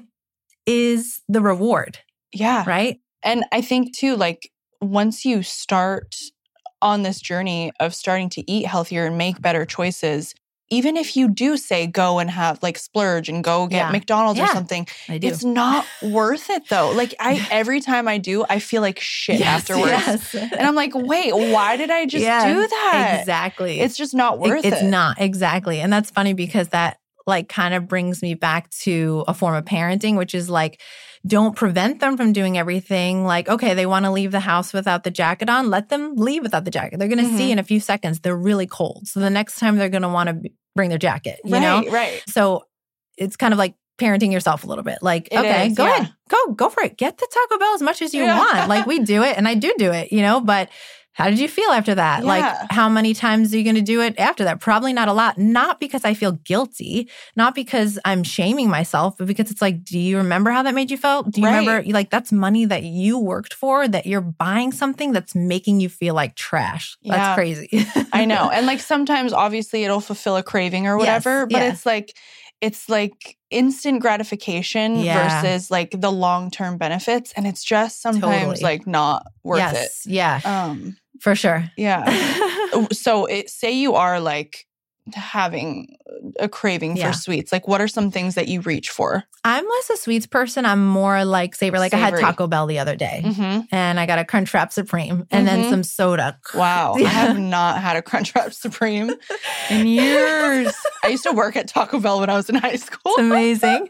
is the reward. Yeah. Right. And I think too, like once you start on this journey of starting to eat healthier and make better choices, even if you do say go and have like splurge and go get Yeah. McDonald's or Yeah, something, I do. it's not worth it though. Like I, every time I do, I feel like shit Yes, afterwards. yes. And I'm like, wait, why did I just Yeah, do that? Exactly. It's just not worth it, it. It's not. Exactly. And that's funny because that like kind of brings me back to a form of parenting, which is like, don't prevent them from doing everything. Like, okay, they want to leave the house without the jacket on. Let them leave without the jacket. They're going to Mm-hmm. see in a few seconds they're really cold. So the next time they're going to want to bring their jacket, you right, know? right. So it's kind of like parenting yourself a little bit. Like, It okay, is, go yeah. ahead. Go, go for it. Get the Taco Bell as much as you Yeah. want. Like we do it and I do do it, you know, but how did you feel after that? Yeah. Like how many times are you going to do it after that? Probably not a lot. Not because I feel guilty, not because I'm shaming myself, but because it's like, do you remember how that made you feel? Do you Right. remember like that's money that you worked for, that you're buying something that's making you feel like trash? That's Yeah. crazy. I know. And like sometimes obviously it'll fulfill a craving or whatever, Yes, but yeah. it's like it's like instant gratification Yeah. versus like the long-term benefits. And it's just sometimes Totally. like not worth yes. Yeah. it. Um For sure. yeah. So it, say you are like having a craving Yeah. for sweets. Like what are some things that you reach for? I'm less a sweets person. I'm more like savory. Like I Savory. had Taco Bell the other day Mm-hmm. and I got a Crunchwrap Supreme and then Mhm. some soda. Wow. I Yeah. have not had a Crunchwrap Supreme in years. I used to work at Taco Bell when I was in high school. It's amazing.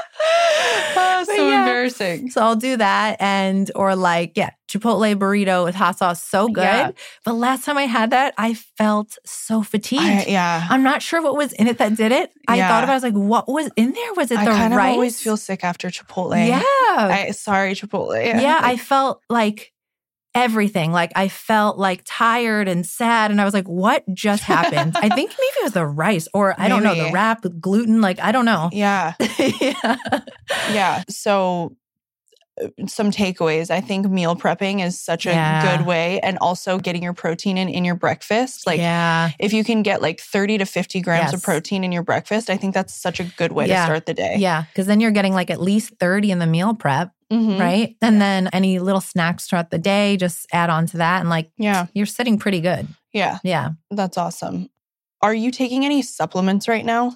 Oh, so But yeah. embarrassing. So I'll do that and or like, yeah, Chipotle burrito with hot sauce, so good. Yeah. But last time I had that, I felt so fatigued. I, yeah. I'm not sure what was in it that did it. I Yeah. thought about it, I was like, what was in there? Was it I the kind rice? of always feel sick after Chipotle. Yeah. I, sorry, Chipotle. yeah, I Like, felt like everything. Like I felt like tired and sad. And I was like, what just happened? I think maybe it was the rice or I don't know, the Maybe. wrap, the gluten. Like, I don't know. yeah. yeah. Yeah. So some takeaways. I think meal prepping is such a Yeah. good way, and also getting your protein in in your breakfast. Like yeah. if you can get like thirty to fifty grams Yes. of protein in your breakfast, I think that's such a good way Yeah. to start the day. Yeah. Because then you're getting like at least thirty in the meal prep, Mhm. right? And then any little snacks throughout the day, just add on to that. And like, Yeah. you're sitting pretty good. Yeah. Yeah. That's awesome. Are you taking any supplements right now?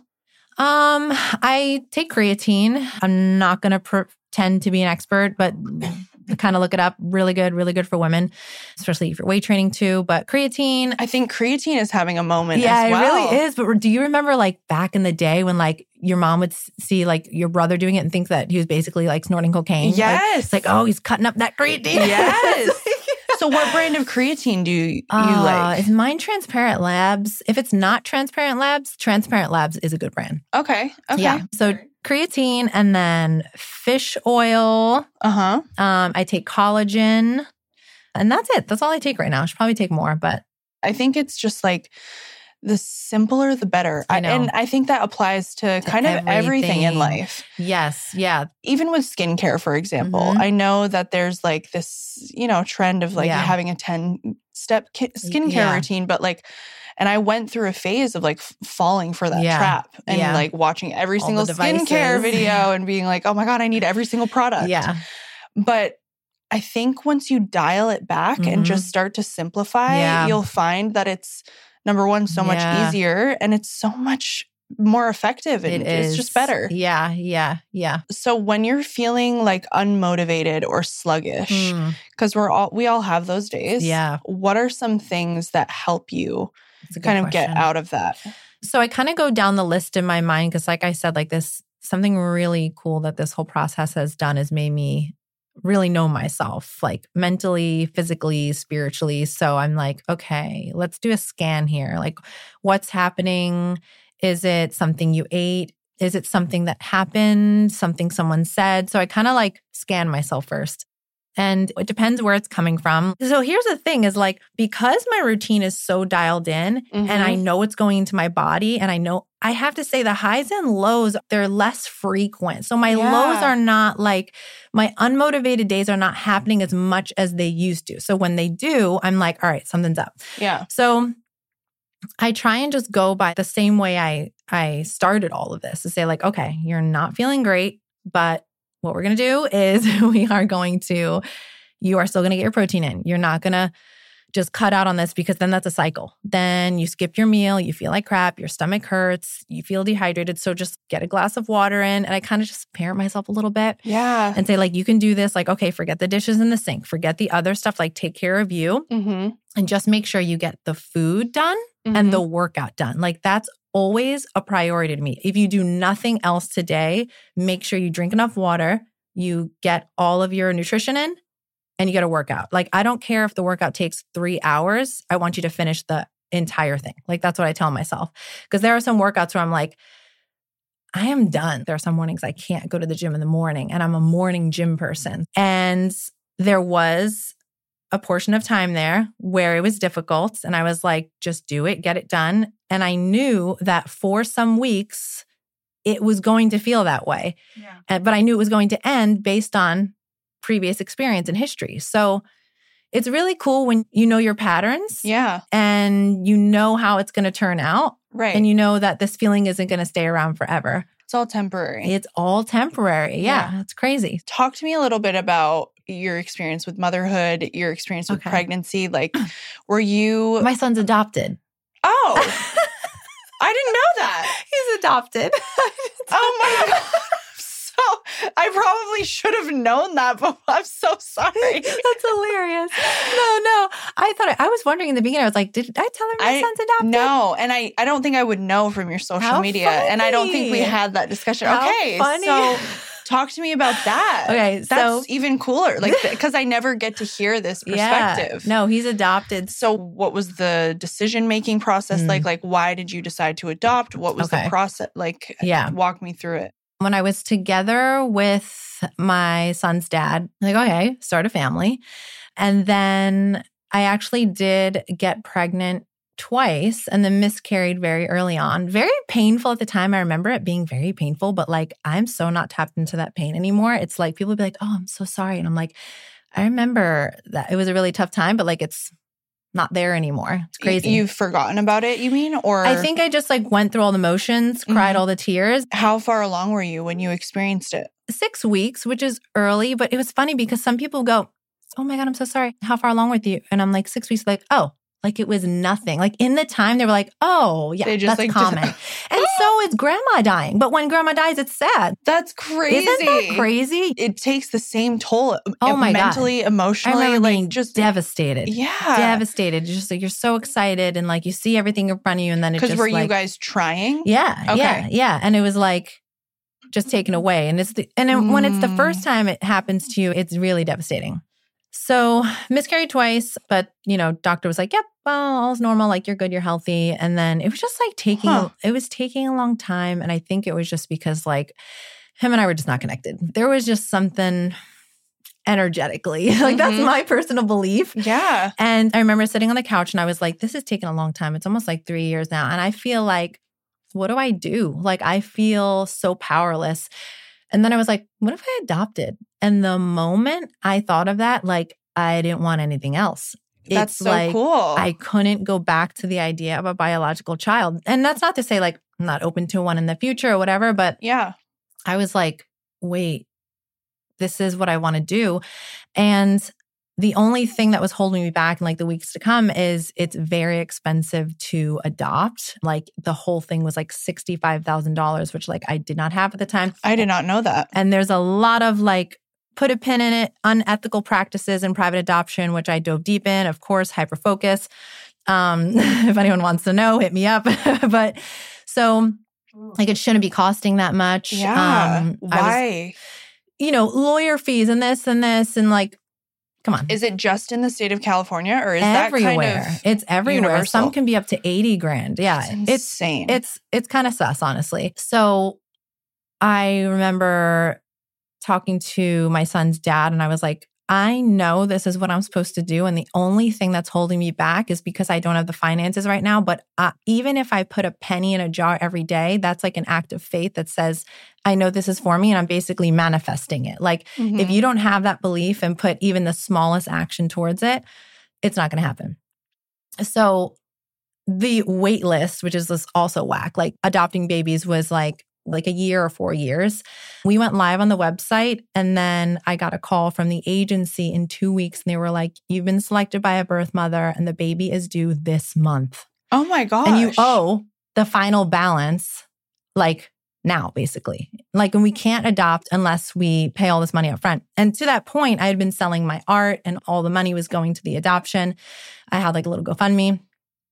Um, I take creatine. I'm not going to pretend to be an expert, but kind of look it up. Really good, really good for women, especially if you're weight training too. But creatine, I think creatine is having a moment yeah, as well. it really is. But do you remember like back in the day when like your mom would see like your brother doing it and think that he was basically like snorting cocaine? Yes. Like, it's like, oh, he's cutting up that creatine. Yes. So what brand of creatine do you, you Uh, like? Is mine Transparent Labs? If it's not Transparent Labs, Transparent Labs is a good brand. Okay. Okay. Yeah. So creatine and then fish oil. Uh-huh. Um, I take collagen, and that's it. That's all I take right now. I should probably take more, but I think it's just like the simpler, the better. I know. And I think that applies to, To kind of everything in everything. life. yes, yeah, Even with skincare, for example, Mhm. I know that there's like this, you know, trend of like Yeah. having a ten step ki- skincare Yeah. routine, but like, and I went through a phase of like f- falling for that Yeah. trap and Yeah. like watching every All single the skincare devices. video and being like, oh my God, I need every single product. yeah, But I think once you dial it back and Mhm. just start to simplify, Yeah. you'll find that it's number one, so much Yeah. easier, and it's so much more effective, and it is. it's just better. Yeah, yeah, yeah. So when you're feeling like unmotivated or sluggish, Mm, because we're all we all have those days. Yeah. What are some things that help you it's a good kind of get question. out of that? So I kind of go down the list in my mind because, like I said, like this something really cool that this whole process has done is made me really know myself, like mentally, physically, spiritually. So I'm like, okay, let's do a scan here. Like, what's happening? Is it something you ate? Is it something that happened? Something someone said? So I kind of like scan myself first. And it depends where it's coming from. So here's the thing is like, because my routine is so dialed in and I know it's going into my body and I know I have to say the highs and lows, they're less frequent. So my Yeah. lows are not like, my unmotivated days are not happening as much as they used to. So when they do, I'm like, all right, something's up. Yeah. So I try and just go by the same way I I started all of this to say like, okay, you're not feeling great, but what we're going to do is we are going to, you are still going to get your protein in. You're not going to just cut out on this because then that's a cycle. Then you skip your meal, you feel like crap, your stomach hurts, you feel dehydrated. So just get a glass of water in. And I kind of just parent myself a little bit Yeah. and say like, you can do this. Like, okay, forget the dishes in the sink, forget the other stuff, like take care of you Mm-hmm. and just make sure you get the food done and the workout done. Like that's always a priority to me. If you do nothing else today, make sure you drink enough water, you get all of your nutrition in, and you get a workout. Like I don't care if the workout takes three hours. I want you to finish the entire thing. Like that's what I tell myself. Because there are some workouts where I'm like, I am done. There are some mornings I can't go to the gym in the morning and I'm a morning gym person. And there was a portion of time there where it was difficult. And I was like, just do it, get it done. And I knew that for some weeks, it was going to feel that way. Yeah. And- But I knew it was going to end based on previous experience and history. So it's really cool when you know your patterns Yeah. and you know how it's going to turn out. Right. And you know that this feeling isn't going to stay around forever. it's all temporary. It's all temporary. Yeah, Yeah. it's crazy. Talk to me a little bit about your experience with motherhood, your experience with Okay. pregnancy. Like, were you? My son's adopted. oh, I didn't know that. He's adopted. Oh my God. So I probably should have known that, but I'm so sorry. That's hilarious. No, no. I thought, I was wondering in the beginning, I was like, did I tell her my I- son's adopted? No, and I, I don't think I would know from your social How media. And I don't think we funny. had that discussion. How okay. funny. So talk to me about that. Okay, That's so- even cooler. Like, because I never get to hear this perspective. Yeah. No, he's adopted. So what was the decision-making process Mm. like? Like, why did you decide to adopt? What was Okay. the process? Like, Yeah. walk me through it. When I was together with my son's dad, like, okay, start a family. And then I actually did get pregnant twice and then miscarried very early on. Very painful at the time. I remember it being very painful, but like I'm so not tapped into that pain anymore. It's like people would be like, oh, I'm so sorry. And I'm like, I remember that it was a really tough time, but like it's not there anymore. It's crazy. You've forgotten about it, you mean? Or I think I just like went through all the motions, cried Mhm. all the tears. How far along were you when you experienced it? Six weeks, which is early, but it was funny because some people go, oh my God, I'm so sorry. How far along with you? And I'm like, six weeks, like, oh, like it was nothing. Like in the time, they were like, oh, yeah, They just, that's like, common. just- And so is grandma dying. But when grandma dies, it's sad. That's crazy. Isn't that crazy? It takes the same toll. Oh my God. Mentally, I emotionally, remember like being just devastated. yeah. Devastated. Just like you're so excited and like you see everything in front of you and then it Because just were like, you guys trying? yeah, Okay. yeah, yeah. And it was like just taken away. And it's the, and then when it's the Mm. first time it happens to you, it's really devastating. So miscarried twice, but you know, doctor was like, yep, well, all's normal. Like you're good, you're healthy. And then it was just like taking, Huh. it was taking a long time. And I think it was just because like him and I were just not connected. There was just something energetically, like that's Mhm. my personal belief. Yeah. And I remember sitting on the couch and I was like, this is taking a long time. It's almost like three years now. And I feel like, what do I do? Like, I feel so powerless. And then I was like, what if I adopted? And the moment I thought of that, like, I didn't want anything else. That's It's so like, cool. I couldn't go back to the idea of a biological child. And that's not to say like I'm not open to one in the future or whatever, but yeah. I was like, wait, this is what I want to do. And the only thing that was holding me back in like the weeks to come is it's very expensive to adopt. Like the whole thing was like sixty-five thousand dollars, which like I did not have at the time. I did not know that. And there's a lot of like, put a pin in it, unethical practices in private adoption, which I dove deep in. Of course, hyperfocus. Um, if anyone wants to know, hit me up. But so like it shouldn't be costing that much. Yeah. Um, I was, Why? you know, lawyer fees and this and this and like, come on. Is it just in the state of California or is everywhere. that kind of It's everywhere. universal? Some can be up to eighty grand. Yeah. It's It's insane. it's it's kind of sus, honestly. So I remember talking to my son's dad and I was like, I know this is what I'm supposed to do. And the only thing that's holding me back is because I don't have the finances right now. But uh, even if I put a penny in a jar every day, that's like an act of faith that says, I know this is for me. And I'm basically manifesting it. Like Mhm. if you don't have that belief and put even the smallest action towards it, it's not going to happen. So the wait list, which is this also whack, like adopting babies was like, like a year or four years. We went live on the website and then I got a call from the agency in two weeks and they were like, you've been selected by a birth mother and the baby is due this month. Oh my gosh. And you owe the final balance like now, basically. Like, and we can't adopt unless we pay all this money up front. And to that point, I had been selling my art and all the money was going to the adoption. I had like a little GoFundMe.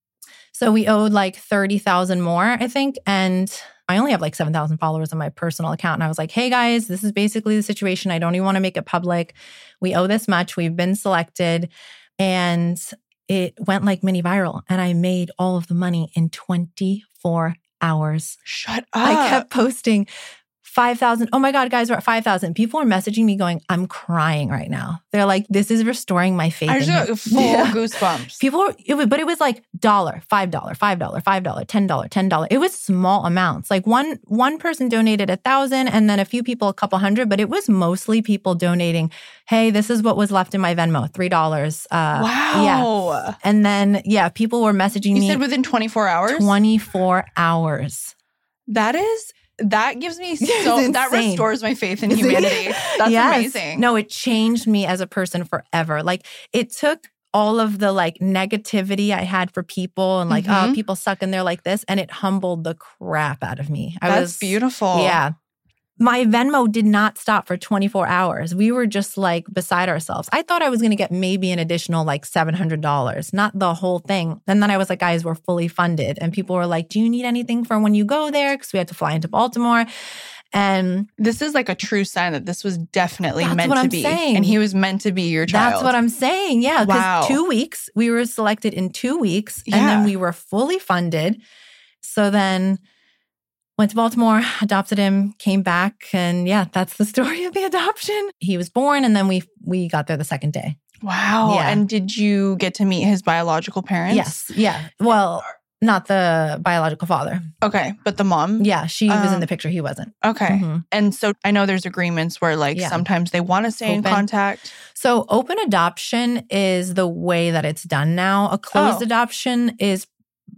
So we owed like thirty thousand more, I think. And I only have like seven thousand followers on my personal account. And I was like, hey guys, this is basically the situation. I don't even want to make it public. We owe this much. We've been selected. And it went like mini viral. And I made all of the money in twenty-four hours. Shut up. I kept posting five thousand. Oh my God, guys, we're at five thousand. People were messaging me going, I'm crying right now. They're like, this is restoring my faith. I in just him." got full Yeah. goosebumps. People were, it was, but it was like dollar, five dollar, five dollar, five dollar, ten dollar, ten dollar. It was small amounts. Like one one person donated a thousand, and then a few people a couple hundred. But it was mostly people donating. Hey, this is what was left in my Venmo, three dollars. Uh, Yeah, Wow. and then yeah, people were messaging You me said within twenty-four hours? twenty four hours. That is, that gives me It's so, that insane. restores my faith in humanity. That's Yes. amazing. No, it changed me as a person forever. Like it took all of the like negativity I had for people and like, Mhm. oh, people suck and they're like this. And it humbled the crap out of me. I That's was beautiful. Yeah. My Venmo did not stop for twenty-four hours. We were just like beside ourselves. I thought I was going to get maybe an additional like seven hundred dollars, not the whole thing. And then I was like, guys, we're fully funded. And people were like, do you need anything for when you go there? Because we had to fly into Baltimore. And This is like a true sign that this was definitely That's meant what to I'm be. saying. And he was meant to be your child. that's what I'm saying. Yeah. Because Wow. two weeks, we were selected in two weeks and Yeah. then we were fully funded. So then went to Baltimore, adopted him, came back. And yeah, that's the story of the adoption. He was born and then we we got there the second day. Wow. Yeah. And did you get to meet his biological parents? Yes. Yeah. Well, not the biological father. Okay. But the mom? Yeah. She was in Um, the picture. He wasn't. Okay. Mhm. And so I know there's agreements where like Yeah. sometimes they want to stay in Open. contact. So open adoption is the way that it's done now. A closed Oh. adoption is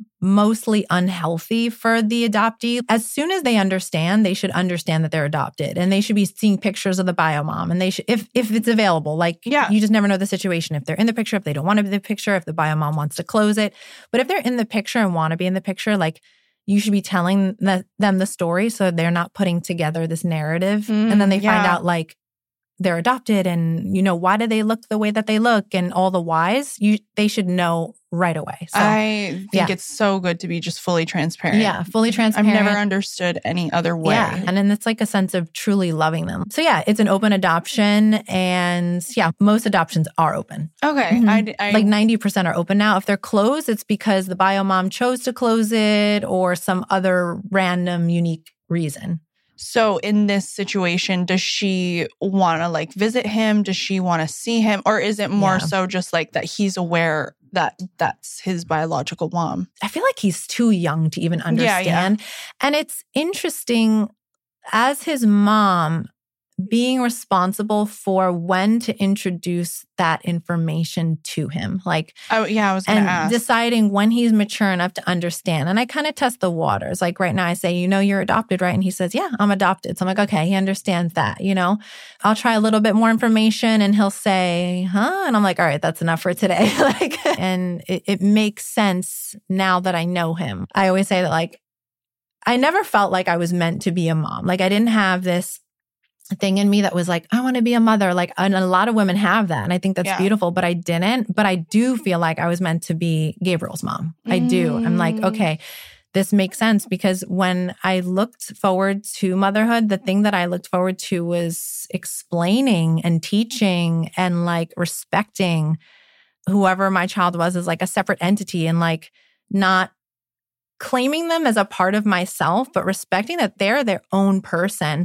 mostly unhealthy for the adoptee. As soon as they understand, they should understand that they're adopted, and they should be seeing pictures of the bio mom. And they should, if if it's available, like Yeah. you just never know the situation. If they're in the picture, if they don't want to be in the picture, if the bio mom wants to close it. But if they're in the picture and want to be in the picture, like you should be telling the, them the story so they're not putting together this narrative. Mm, and then they find yeah. out like they're adopted, and you know, why do they look the way that they look, and all the whys. You they should know right away. So I think yeah. it's so good to be just fully transparent. yeah, fully I've transparent. never understood any other way. Yeah. And then it's like a sense of truly loving them. So yeah, it's an open adoption. And yeah, most adoptions are open. Okay. Mhm. I, I, Like ninety percent are open now. If they're closed, it's because the bio mom chose to close it or some other random, unique reason. So in this situation, does she want to like visit him? Does she want to see him? Or is it more Yeah. so just like that he's aware that that's his biological mom? I feel like he's too young to even Yeah, understand. yeah. And it's interesting, as his mom, being responsible for when to introduce that information to him. Like, Oh, yeah, I was going to and ask. deciding when he's mature enough to understand. And I kind of test the waters. Like right now I say, you know, you're adopted, right? And he says, yeah, I'm adopted. So I'm like, okay, he understands that, you know? I'll try a little bit more information and he'll say, huh? And I'm like, all right, that's enough for today. Like, and it, it makes sense now that I know him. I always say that like, I never felt like I was meant to be a mom. Like I didn't have this thing in me that was like, I want to be a mother. Like, and a lot of women have that. And I think that's Yeah. beautiful, but I didn't. But I do feel like I was meant to be Gabriel's mom. I do. I'm like, Mm. okay, this makes sense because when I looked forward to motherhood, the thing that I looked forward to was explaining and teaching and like respecting whoever my child was as like a separate entity and like not claiming them as a part of myself, but respecting that they're their own person.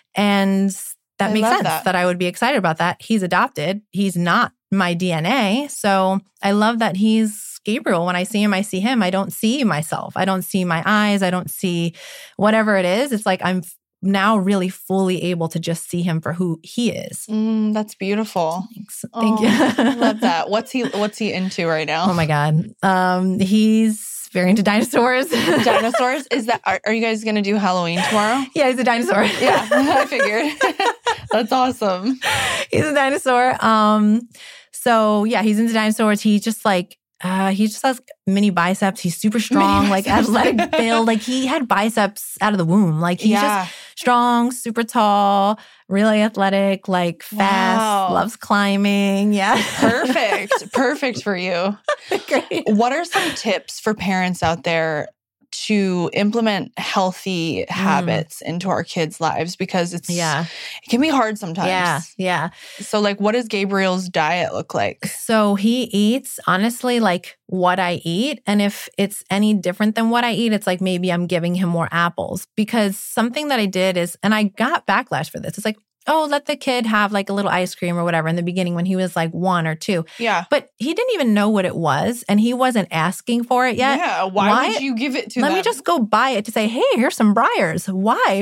And that I makes love sense that. that I would be excited about that. He's adopted. He's not my D N A. So I love that he's Gabriel. When I see him, I see him. I don't see myself. I don't see my eyes. I don't see whatever it is. It's like I'm now really fully able to just see him for who he is. Mm, that's beautiful. Thanks. Thank Oh, you. I love that. What's he What's he into right now? Oh my God. Um, he's very into dinosaurs. Dinosaurs? Is that? Are, are you guys gonna do Halloween tomorrow? Yeah, he's a dinosaur. Yeah, I figured. That's awesome. He's a dinosaur. Um, so yeah, he's into dinosaurs. He just like uh, he just has mini biceps. He's super strong, like biceps. athletic build. Like he had biceps out of the womb. Like he's Yeah. just strong, super tall, really athletic, like fast, Wow. loves climbing. Yeah, Perfect. Perfect for you. Great. What are some tips for parents out there to implement healthy habits into our kids' lives? Because it's Yeah, it can be hard sometimes. yeah, yeah. So like what does Gabriel's diet look like? So he eats, honestly, like what I eat. And if it's any different than what I eat, it's like maybe I'm giving him more apples. Because something that I did is, and I got backlash for this, it's like, oh, let the kid have like a little ice cream or whatever in the beginning when he was like one or two. Yeah. But he didn't even know what it was and he wasn't asking for it yet. Yeah. Why, Why- would you give it to Let them? me just go buy it to say, hey, here's some Briars. Why?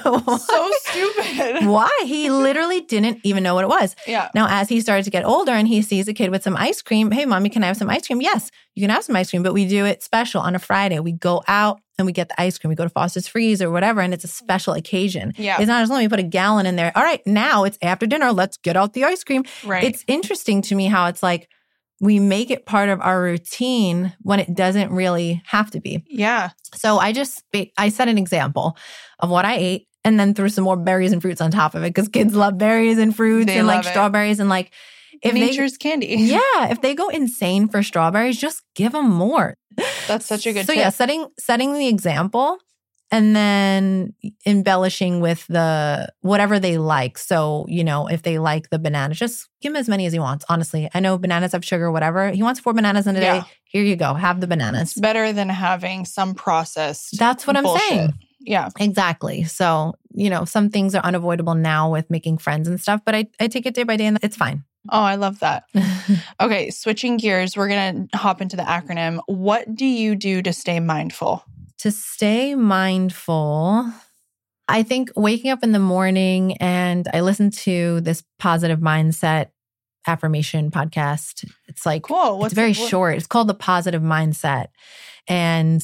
So stupid. Why? He literally didn't even know what it was. Yeah. Now, as he started to get older and he sees a kid with some ice cream, hey, mommy, can I have some ice cream? Yes, you can have some ice cream, but we do it special on a Friday. We go out and we get the ice cream. We go to Foster's Freeze or whatever, and it's a special occasion. Yeah. It's not just let me put a gallon in there. All right, now it's after dinner. Let's get out the ice cream. Right. It's interesting to me how it's like we make it part of our routine when it doesn't really have to be. yeah. So I just, I set an example of what I ate and then threw some more berries and fruits on top of it because kids love berries and fruits They and like love it. strawberries and like, if Nature's candy. they, yeah, if they go insane for strawberries, just give them more. That's such a good So tip. yeah, setting, setting the example and then embellishing with the, whatever they like. So, you know, if they like the bananas, just give him as many as he wants. Honestly, I know bananas have sugar, whatever. He wants four bananas in a Yeah. day. Here you go. Have the bananas. It's better than having some processed That's what I'm bullshit. saying. Yeah. Exactly. So, you know, some things are unavoidable now with making friends and stuff, but I, I take it day by day and it's fine. Oh, I love that. Okay, switching gears, we're going to hop into the acronym. What do you do to stay mindful? To stay mindful, I think waking up in the morning and I listen to this positive mindset affirmation podcast. It's like, cool. What's it's very it, what? short. It's called The Positive Mindset. And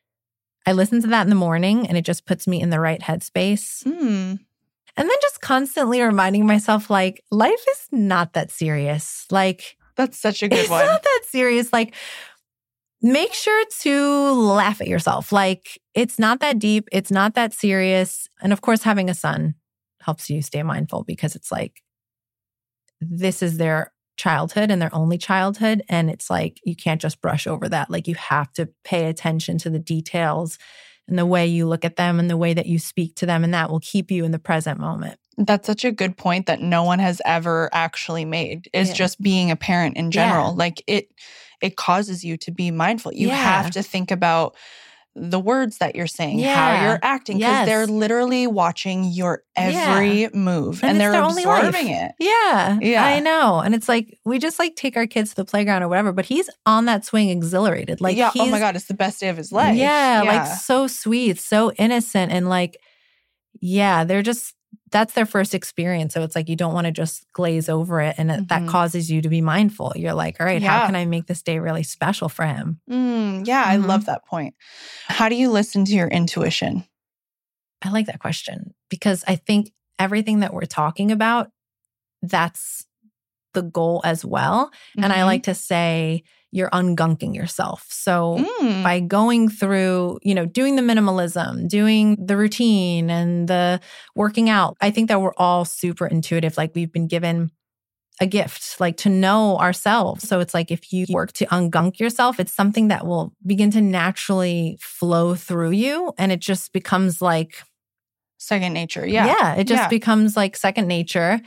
I listen to that in the morning and it just puts me in the right headspace. Mm. And then just constantly reminding myself, like, life is not that serious. Like, that's such a good it's one. It's not that serious. Like, make sure to laugh at yourself. Like, it's not that deep. It's not that serious. And of course, having a son helps you stay mindful because it's like, this is their childhood and their only childhood. And it's like, you can't just brush over that. Like, you have to pay attention to the details and the way you look at them and the way that you speak to them. And that will keep you in the present moment. That's such a good point that no one has ever actually made is Yeah. just being a parent in general. Yeah. Like it, it causes you to be mindful. You Yeah. have to think about the words that you're saying, Yeah. how you're acting, because Yes. they're literally watching your every Yeah. move And and, it's they're their only life. absorbing it. Yeah. Yeah. I know. And it's like, we just like take our kids to the playground or whatever, but he's on that swing exhilarated. Like, yeah. he's, Oh my God. It's the best day of his life. Yeah, like so sweet, so innocent. And like, yeah, they're just, that's their first experience. So it's like, you don't want to just glaze over it. And it, that Mhm. causes you to be mindful. You're like, all right, Yeah. how can I make this day really special for him? Mm, yeah. I Mhm. love that point. How do you listen to your intuition? I like that question because I think everything that we're talking about, that's the goal as well. And I Mhm. like to say, you're ungunking yourself. So Mm. by going through, you know, doing the minimalism, doing the routine and the working out, I think that we're all super intuitive. Like we've been given a gift, like to know ourselves. So it's like if you work to ungunk yourself, it's something that will begin to naturally flow through you. And it just becomes like second nature. Yeah. Yeah, it just Yeah. becomes like second nature.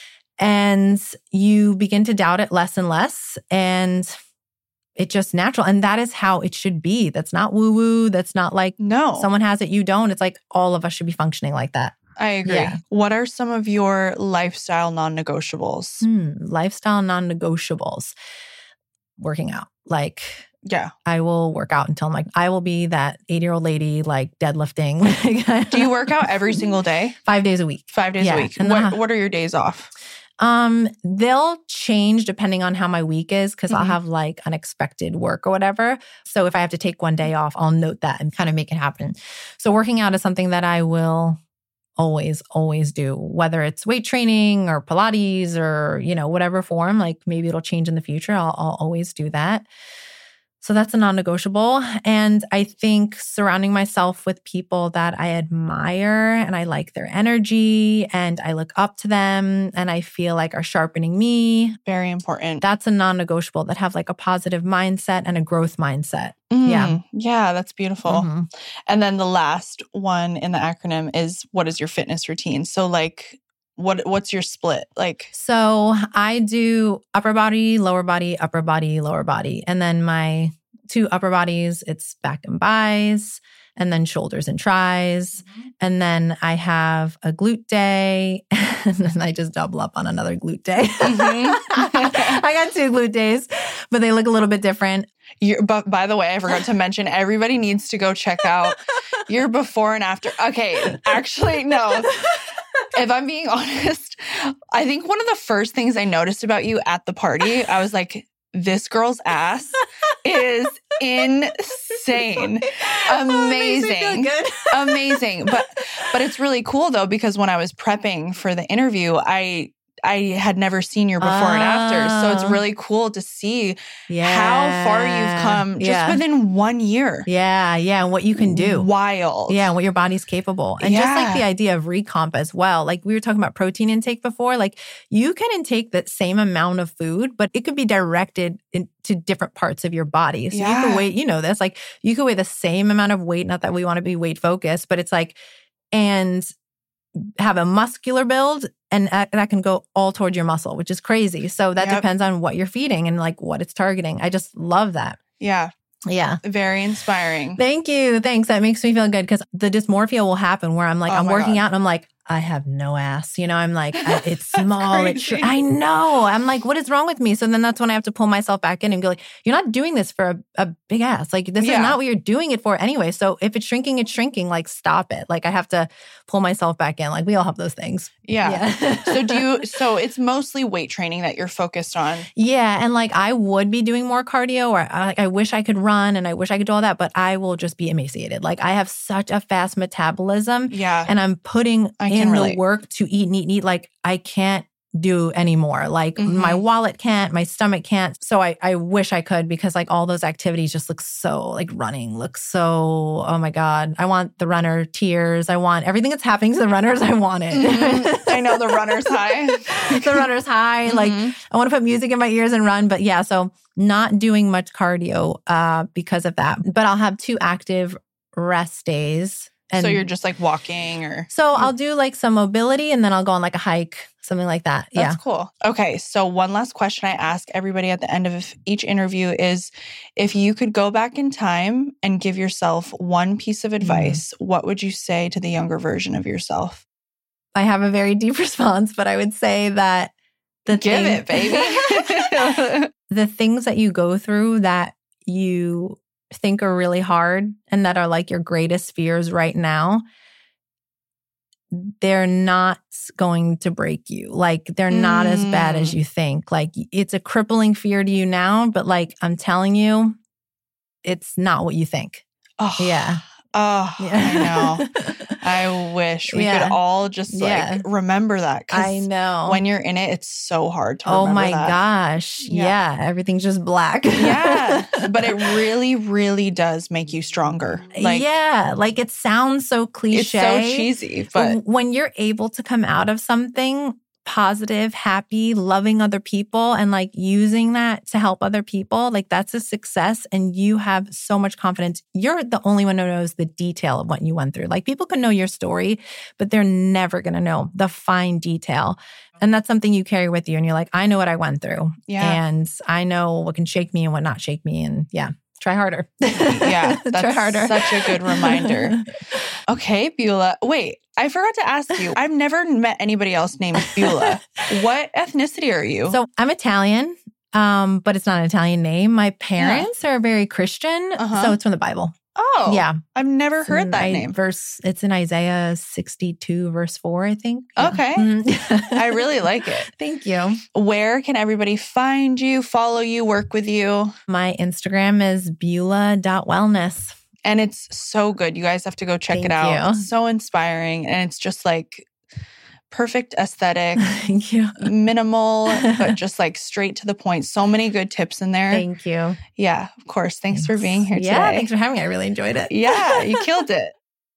And you begin to doubt it less and less. And it's just natural. And that is how it should be. That's not woo-woo. That's not like No. someone has it, you don't. It's like all of us should be functioning like that. I agree. Yeah. What are some of your lifestyle non-negotiables? Hmm. Lifestyle non-negotiables. Working out. Like Yeah. I will work out until I'm like, I will be that eighty-year-old lady like deadlifting. Do you work out every single day? Five days a week. Five days Yeah. a week. And What, then- what are your days off? Um, they'll change depending on how my week is because I'll Mhm. have like unexpected work or whatever. So if I have to take one day off, I'll note that and kind of make it happen. So working out is something that I will always, always do, whether it's weight training or Pilates or, you know, whatever form, like maybe it'll change in the future. I'll, I'll always do that. So that's a non-negotiable. And I think surrounding myself with people that I admire and I like their energy and I look up to them and I feel like are sharpening me. Very important. That's a non-negotiable that have like a positive mindset and a growth mindset. Mm, yeah. Yeah, that's beautiful. Mhm. And then the last one in the acronym is what is your fitness routine? So like what what's your split? Like So I do upper body, lower body, upper body, lower body. And then my two upper bodies, it's back and bis, and then shoulders and tris. And then I have a glute day, and then I just double up on another glute day. Mhm. I got two glute days, but they look a little bit different. You're, but by the way, I forgot to mention, everybody needs to go check out your before and after. Okay, actually, no. If I'm being honest, I think one of the first things I noticed about you at the party, I was like, this girl's ass is insane. Oh, it makes me feel Amazing. good. Amazing. But but it's really cool though, because when I was prepping for the interview, I I had never seen your before and after. So it's Oh. really cool to see Yeah. how far you've come just yeah. within one year. Yeah, yeah, and what you can do. Wild. Yeah, and what your body's capable. And just like Yeah. the idea of recomp as well. Like we were talking about protein intake before. Like you can intake the same amount of food, but it could be directed into different parts of your body. So you Yeah. could weigh, you know, that's like you could weigh the same amount of weight. Not that we want to be weight focused, but it's like, and have a muscular build and that that can go all toward your muscle, which is crazy. So that Yep. depends on what you're feeding and like what it's targeting. I just love that. Yeah. Yeah. Very inspiring. Thank you. Thanks. That makes me feel good because the dysmorphia will happen where I'm like, Oh I'm my working God. out and I'm like, I have no ass. You know, I'm like, I, it's small. It's sh- I know. I'm like, what is wrong with me? So then that's when I have to pull myself back in and go like, you're not doing this for a, a big ass. Like, this yeah. is not what you're doing it for anyway. So if it's shrinking, it's shrinking. Like, stop it. Like, I have to pull myself back in. Like, we all have those things. Yeah. yeah. so do you, so it's mostly weight training that you're focused on. Yeah. And like, I would be doing more cardio, or I, I wish I could run and I wish I could do all that, but I will just be emaciated. Like, I have such a fast metabolism. Yeah. And I'm putting I in relate. the work to eat and eat and eat. Like, I can't do anymore. Like, mm-hmm. my wallet can't, my stomach can't. So I, I wish I could, because like all those activities just look so, like running looks so, oh my God. I want the runner tears. I want everything that's happening to the runners. I want it. Mm-hmm. I know, the runner's high. The runner's high. Mm-hmm. Like, I want to put music in my ears and run. But yeah, so not doing much cardio uh, because of that. But I'll have two active rest days. And so you're just like walking or? So I'll do like some mobility and then I'll go on like a hike, something like that. That's yeah. cool. Okay. So one last question I ask everybody at the end of each interview is, if you could go back in time and give yourself one piece of advice, mm. what would you say to the younger version of yourself? I have a very deep response, but I would say that the Give thing, it, baby. The things that you go through that you think are really hard and that are like your greatest fears right now, they're not going to break you. Like, they're mm. not as bad as you think. Like, it's a crippling fear to you now, but like, I'm telling you, it's not what you think. Oh, yeah. Oh, yeah. I know. I wish we yeah. could all just like yeah. remember that. I know. When you're in it, it's so hard to oh remember my that. gosh. Yeah. yeah. Everything's just black. Yeah. But it really, really does make you stronger. Like, yeah. Like, it sounds so cliche. It's so cheesy. But when you're able to come out of something positive, happy, loving other people, and like using that to help other people, like, that's a success. And you have so much confidence. You're the only one who knows the detail of what you went through. Like, people can know your story, but they're never going to know the fine detail. And that's something you carry with you. And you're like, I know what I went through. Yeah. And I know what can shake me and what not shake me. And yeah. Try harder. Yeah, that's Try harder. Such a good reminder. Okay, Beulah. Wait, I forgot to ask you. I've never met anybody else named Beulah. What ethnicity are you? So I'm Italian, um, but it's not an Italian name. My parents yeah. are very Christian, uh-huh. so it's from the Bible. Oh, yeah. I've never it's heard that I, name. Verse. It's in Isaiah sixty-two, verse four, I think. Yeah. Okay. Mm-hmm. I really like it. Thank you. Where can everybody find you, follow you, work with you? My Instagram is beulah dot wellness. And it's so good. You guys have to go check Thank it out. you. It's so inspiring. And it's just like perfect aesthetic. Thank you. Minimal, but just like straight to the point. So many good tips in there. Thank you. Yeah, of course. Thanks, thanks. for being here today. Yeah, thanks for having me. I really enjoyed it. Yeah, you killed it.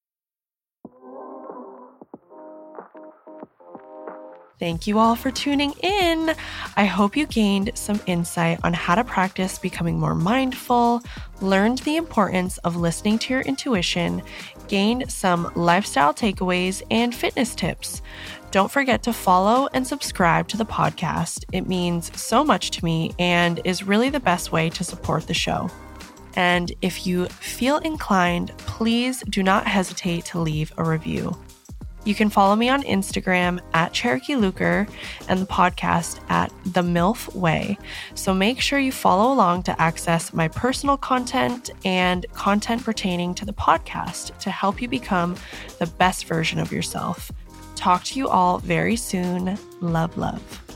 Thank you all for tuning in. I hope you gained some insight on how to practice becoming more mindful, learned the importance of listening to your intuition, gained some lifestyle takeaways and fitness tips. Don't forget to follow and subscribe to the podcast. It means so much to me and is really the best way to support the show. And if you feel inclined, please do not hesitate to leave a review. You can follow me on Instagram at Cherokee Luker and the podcast at The MILF Way. So make sure you follow along to access my personal content and content pertaining to the podcast to help you become the best version of yourself. Talk to you all very soon. Love, love.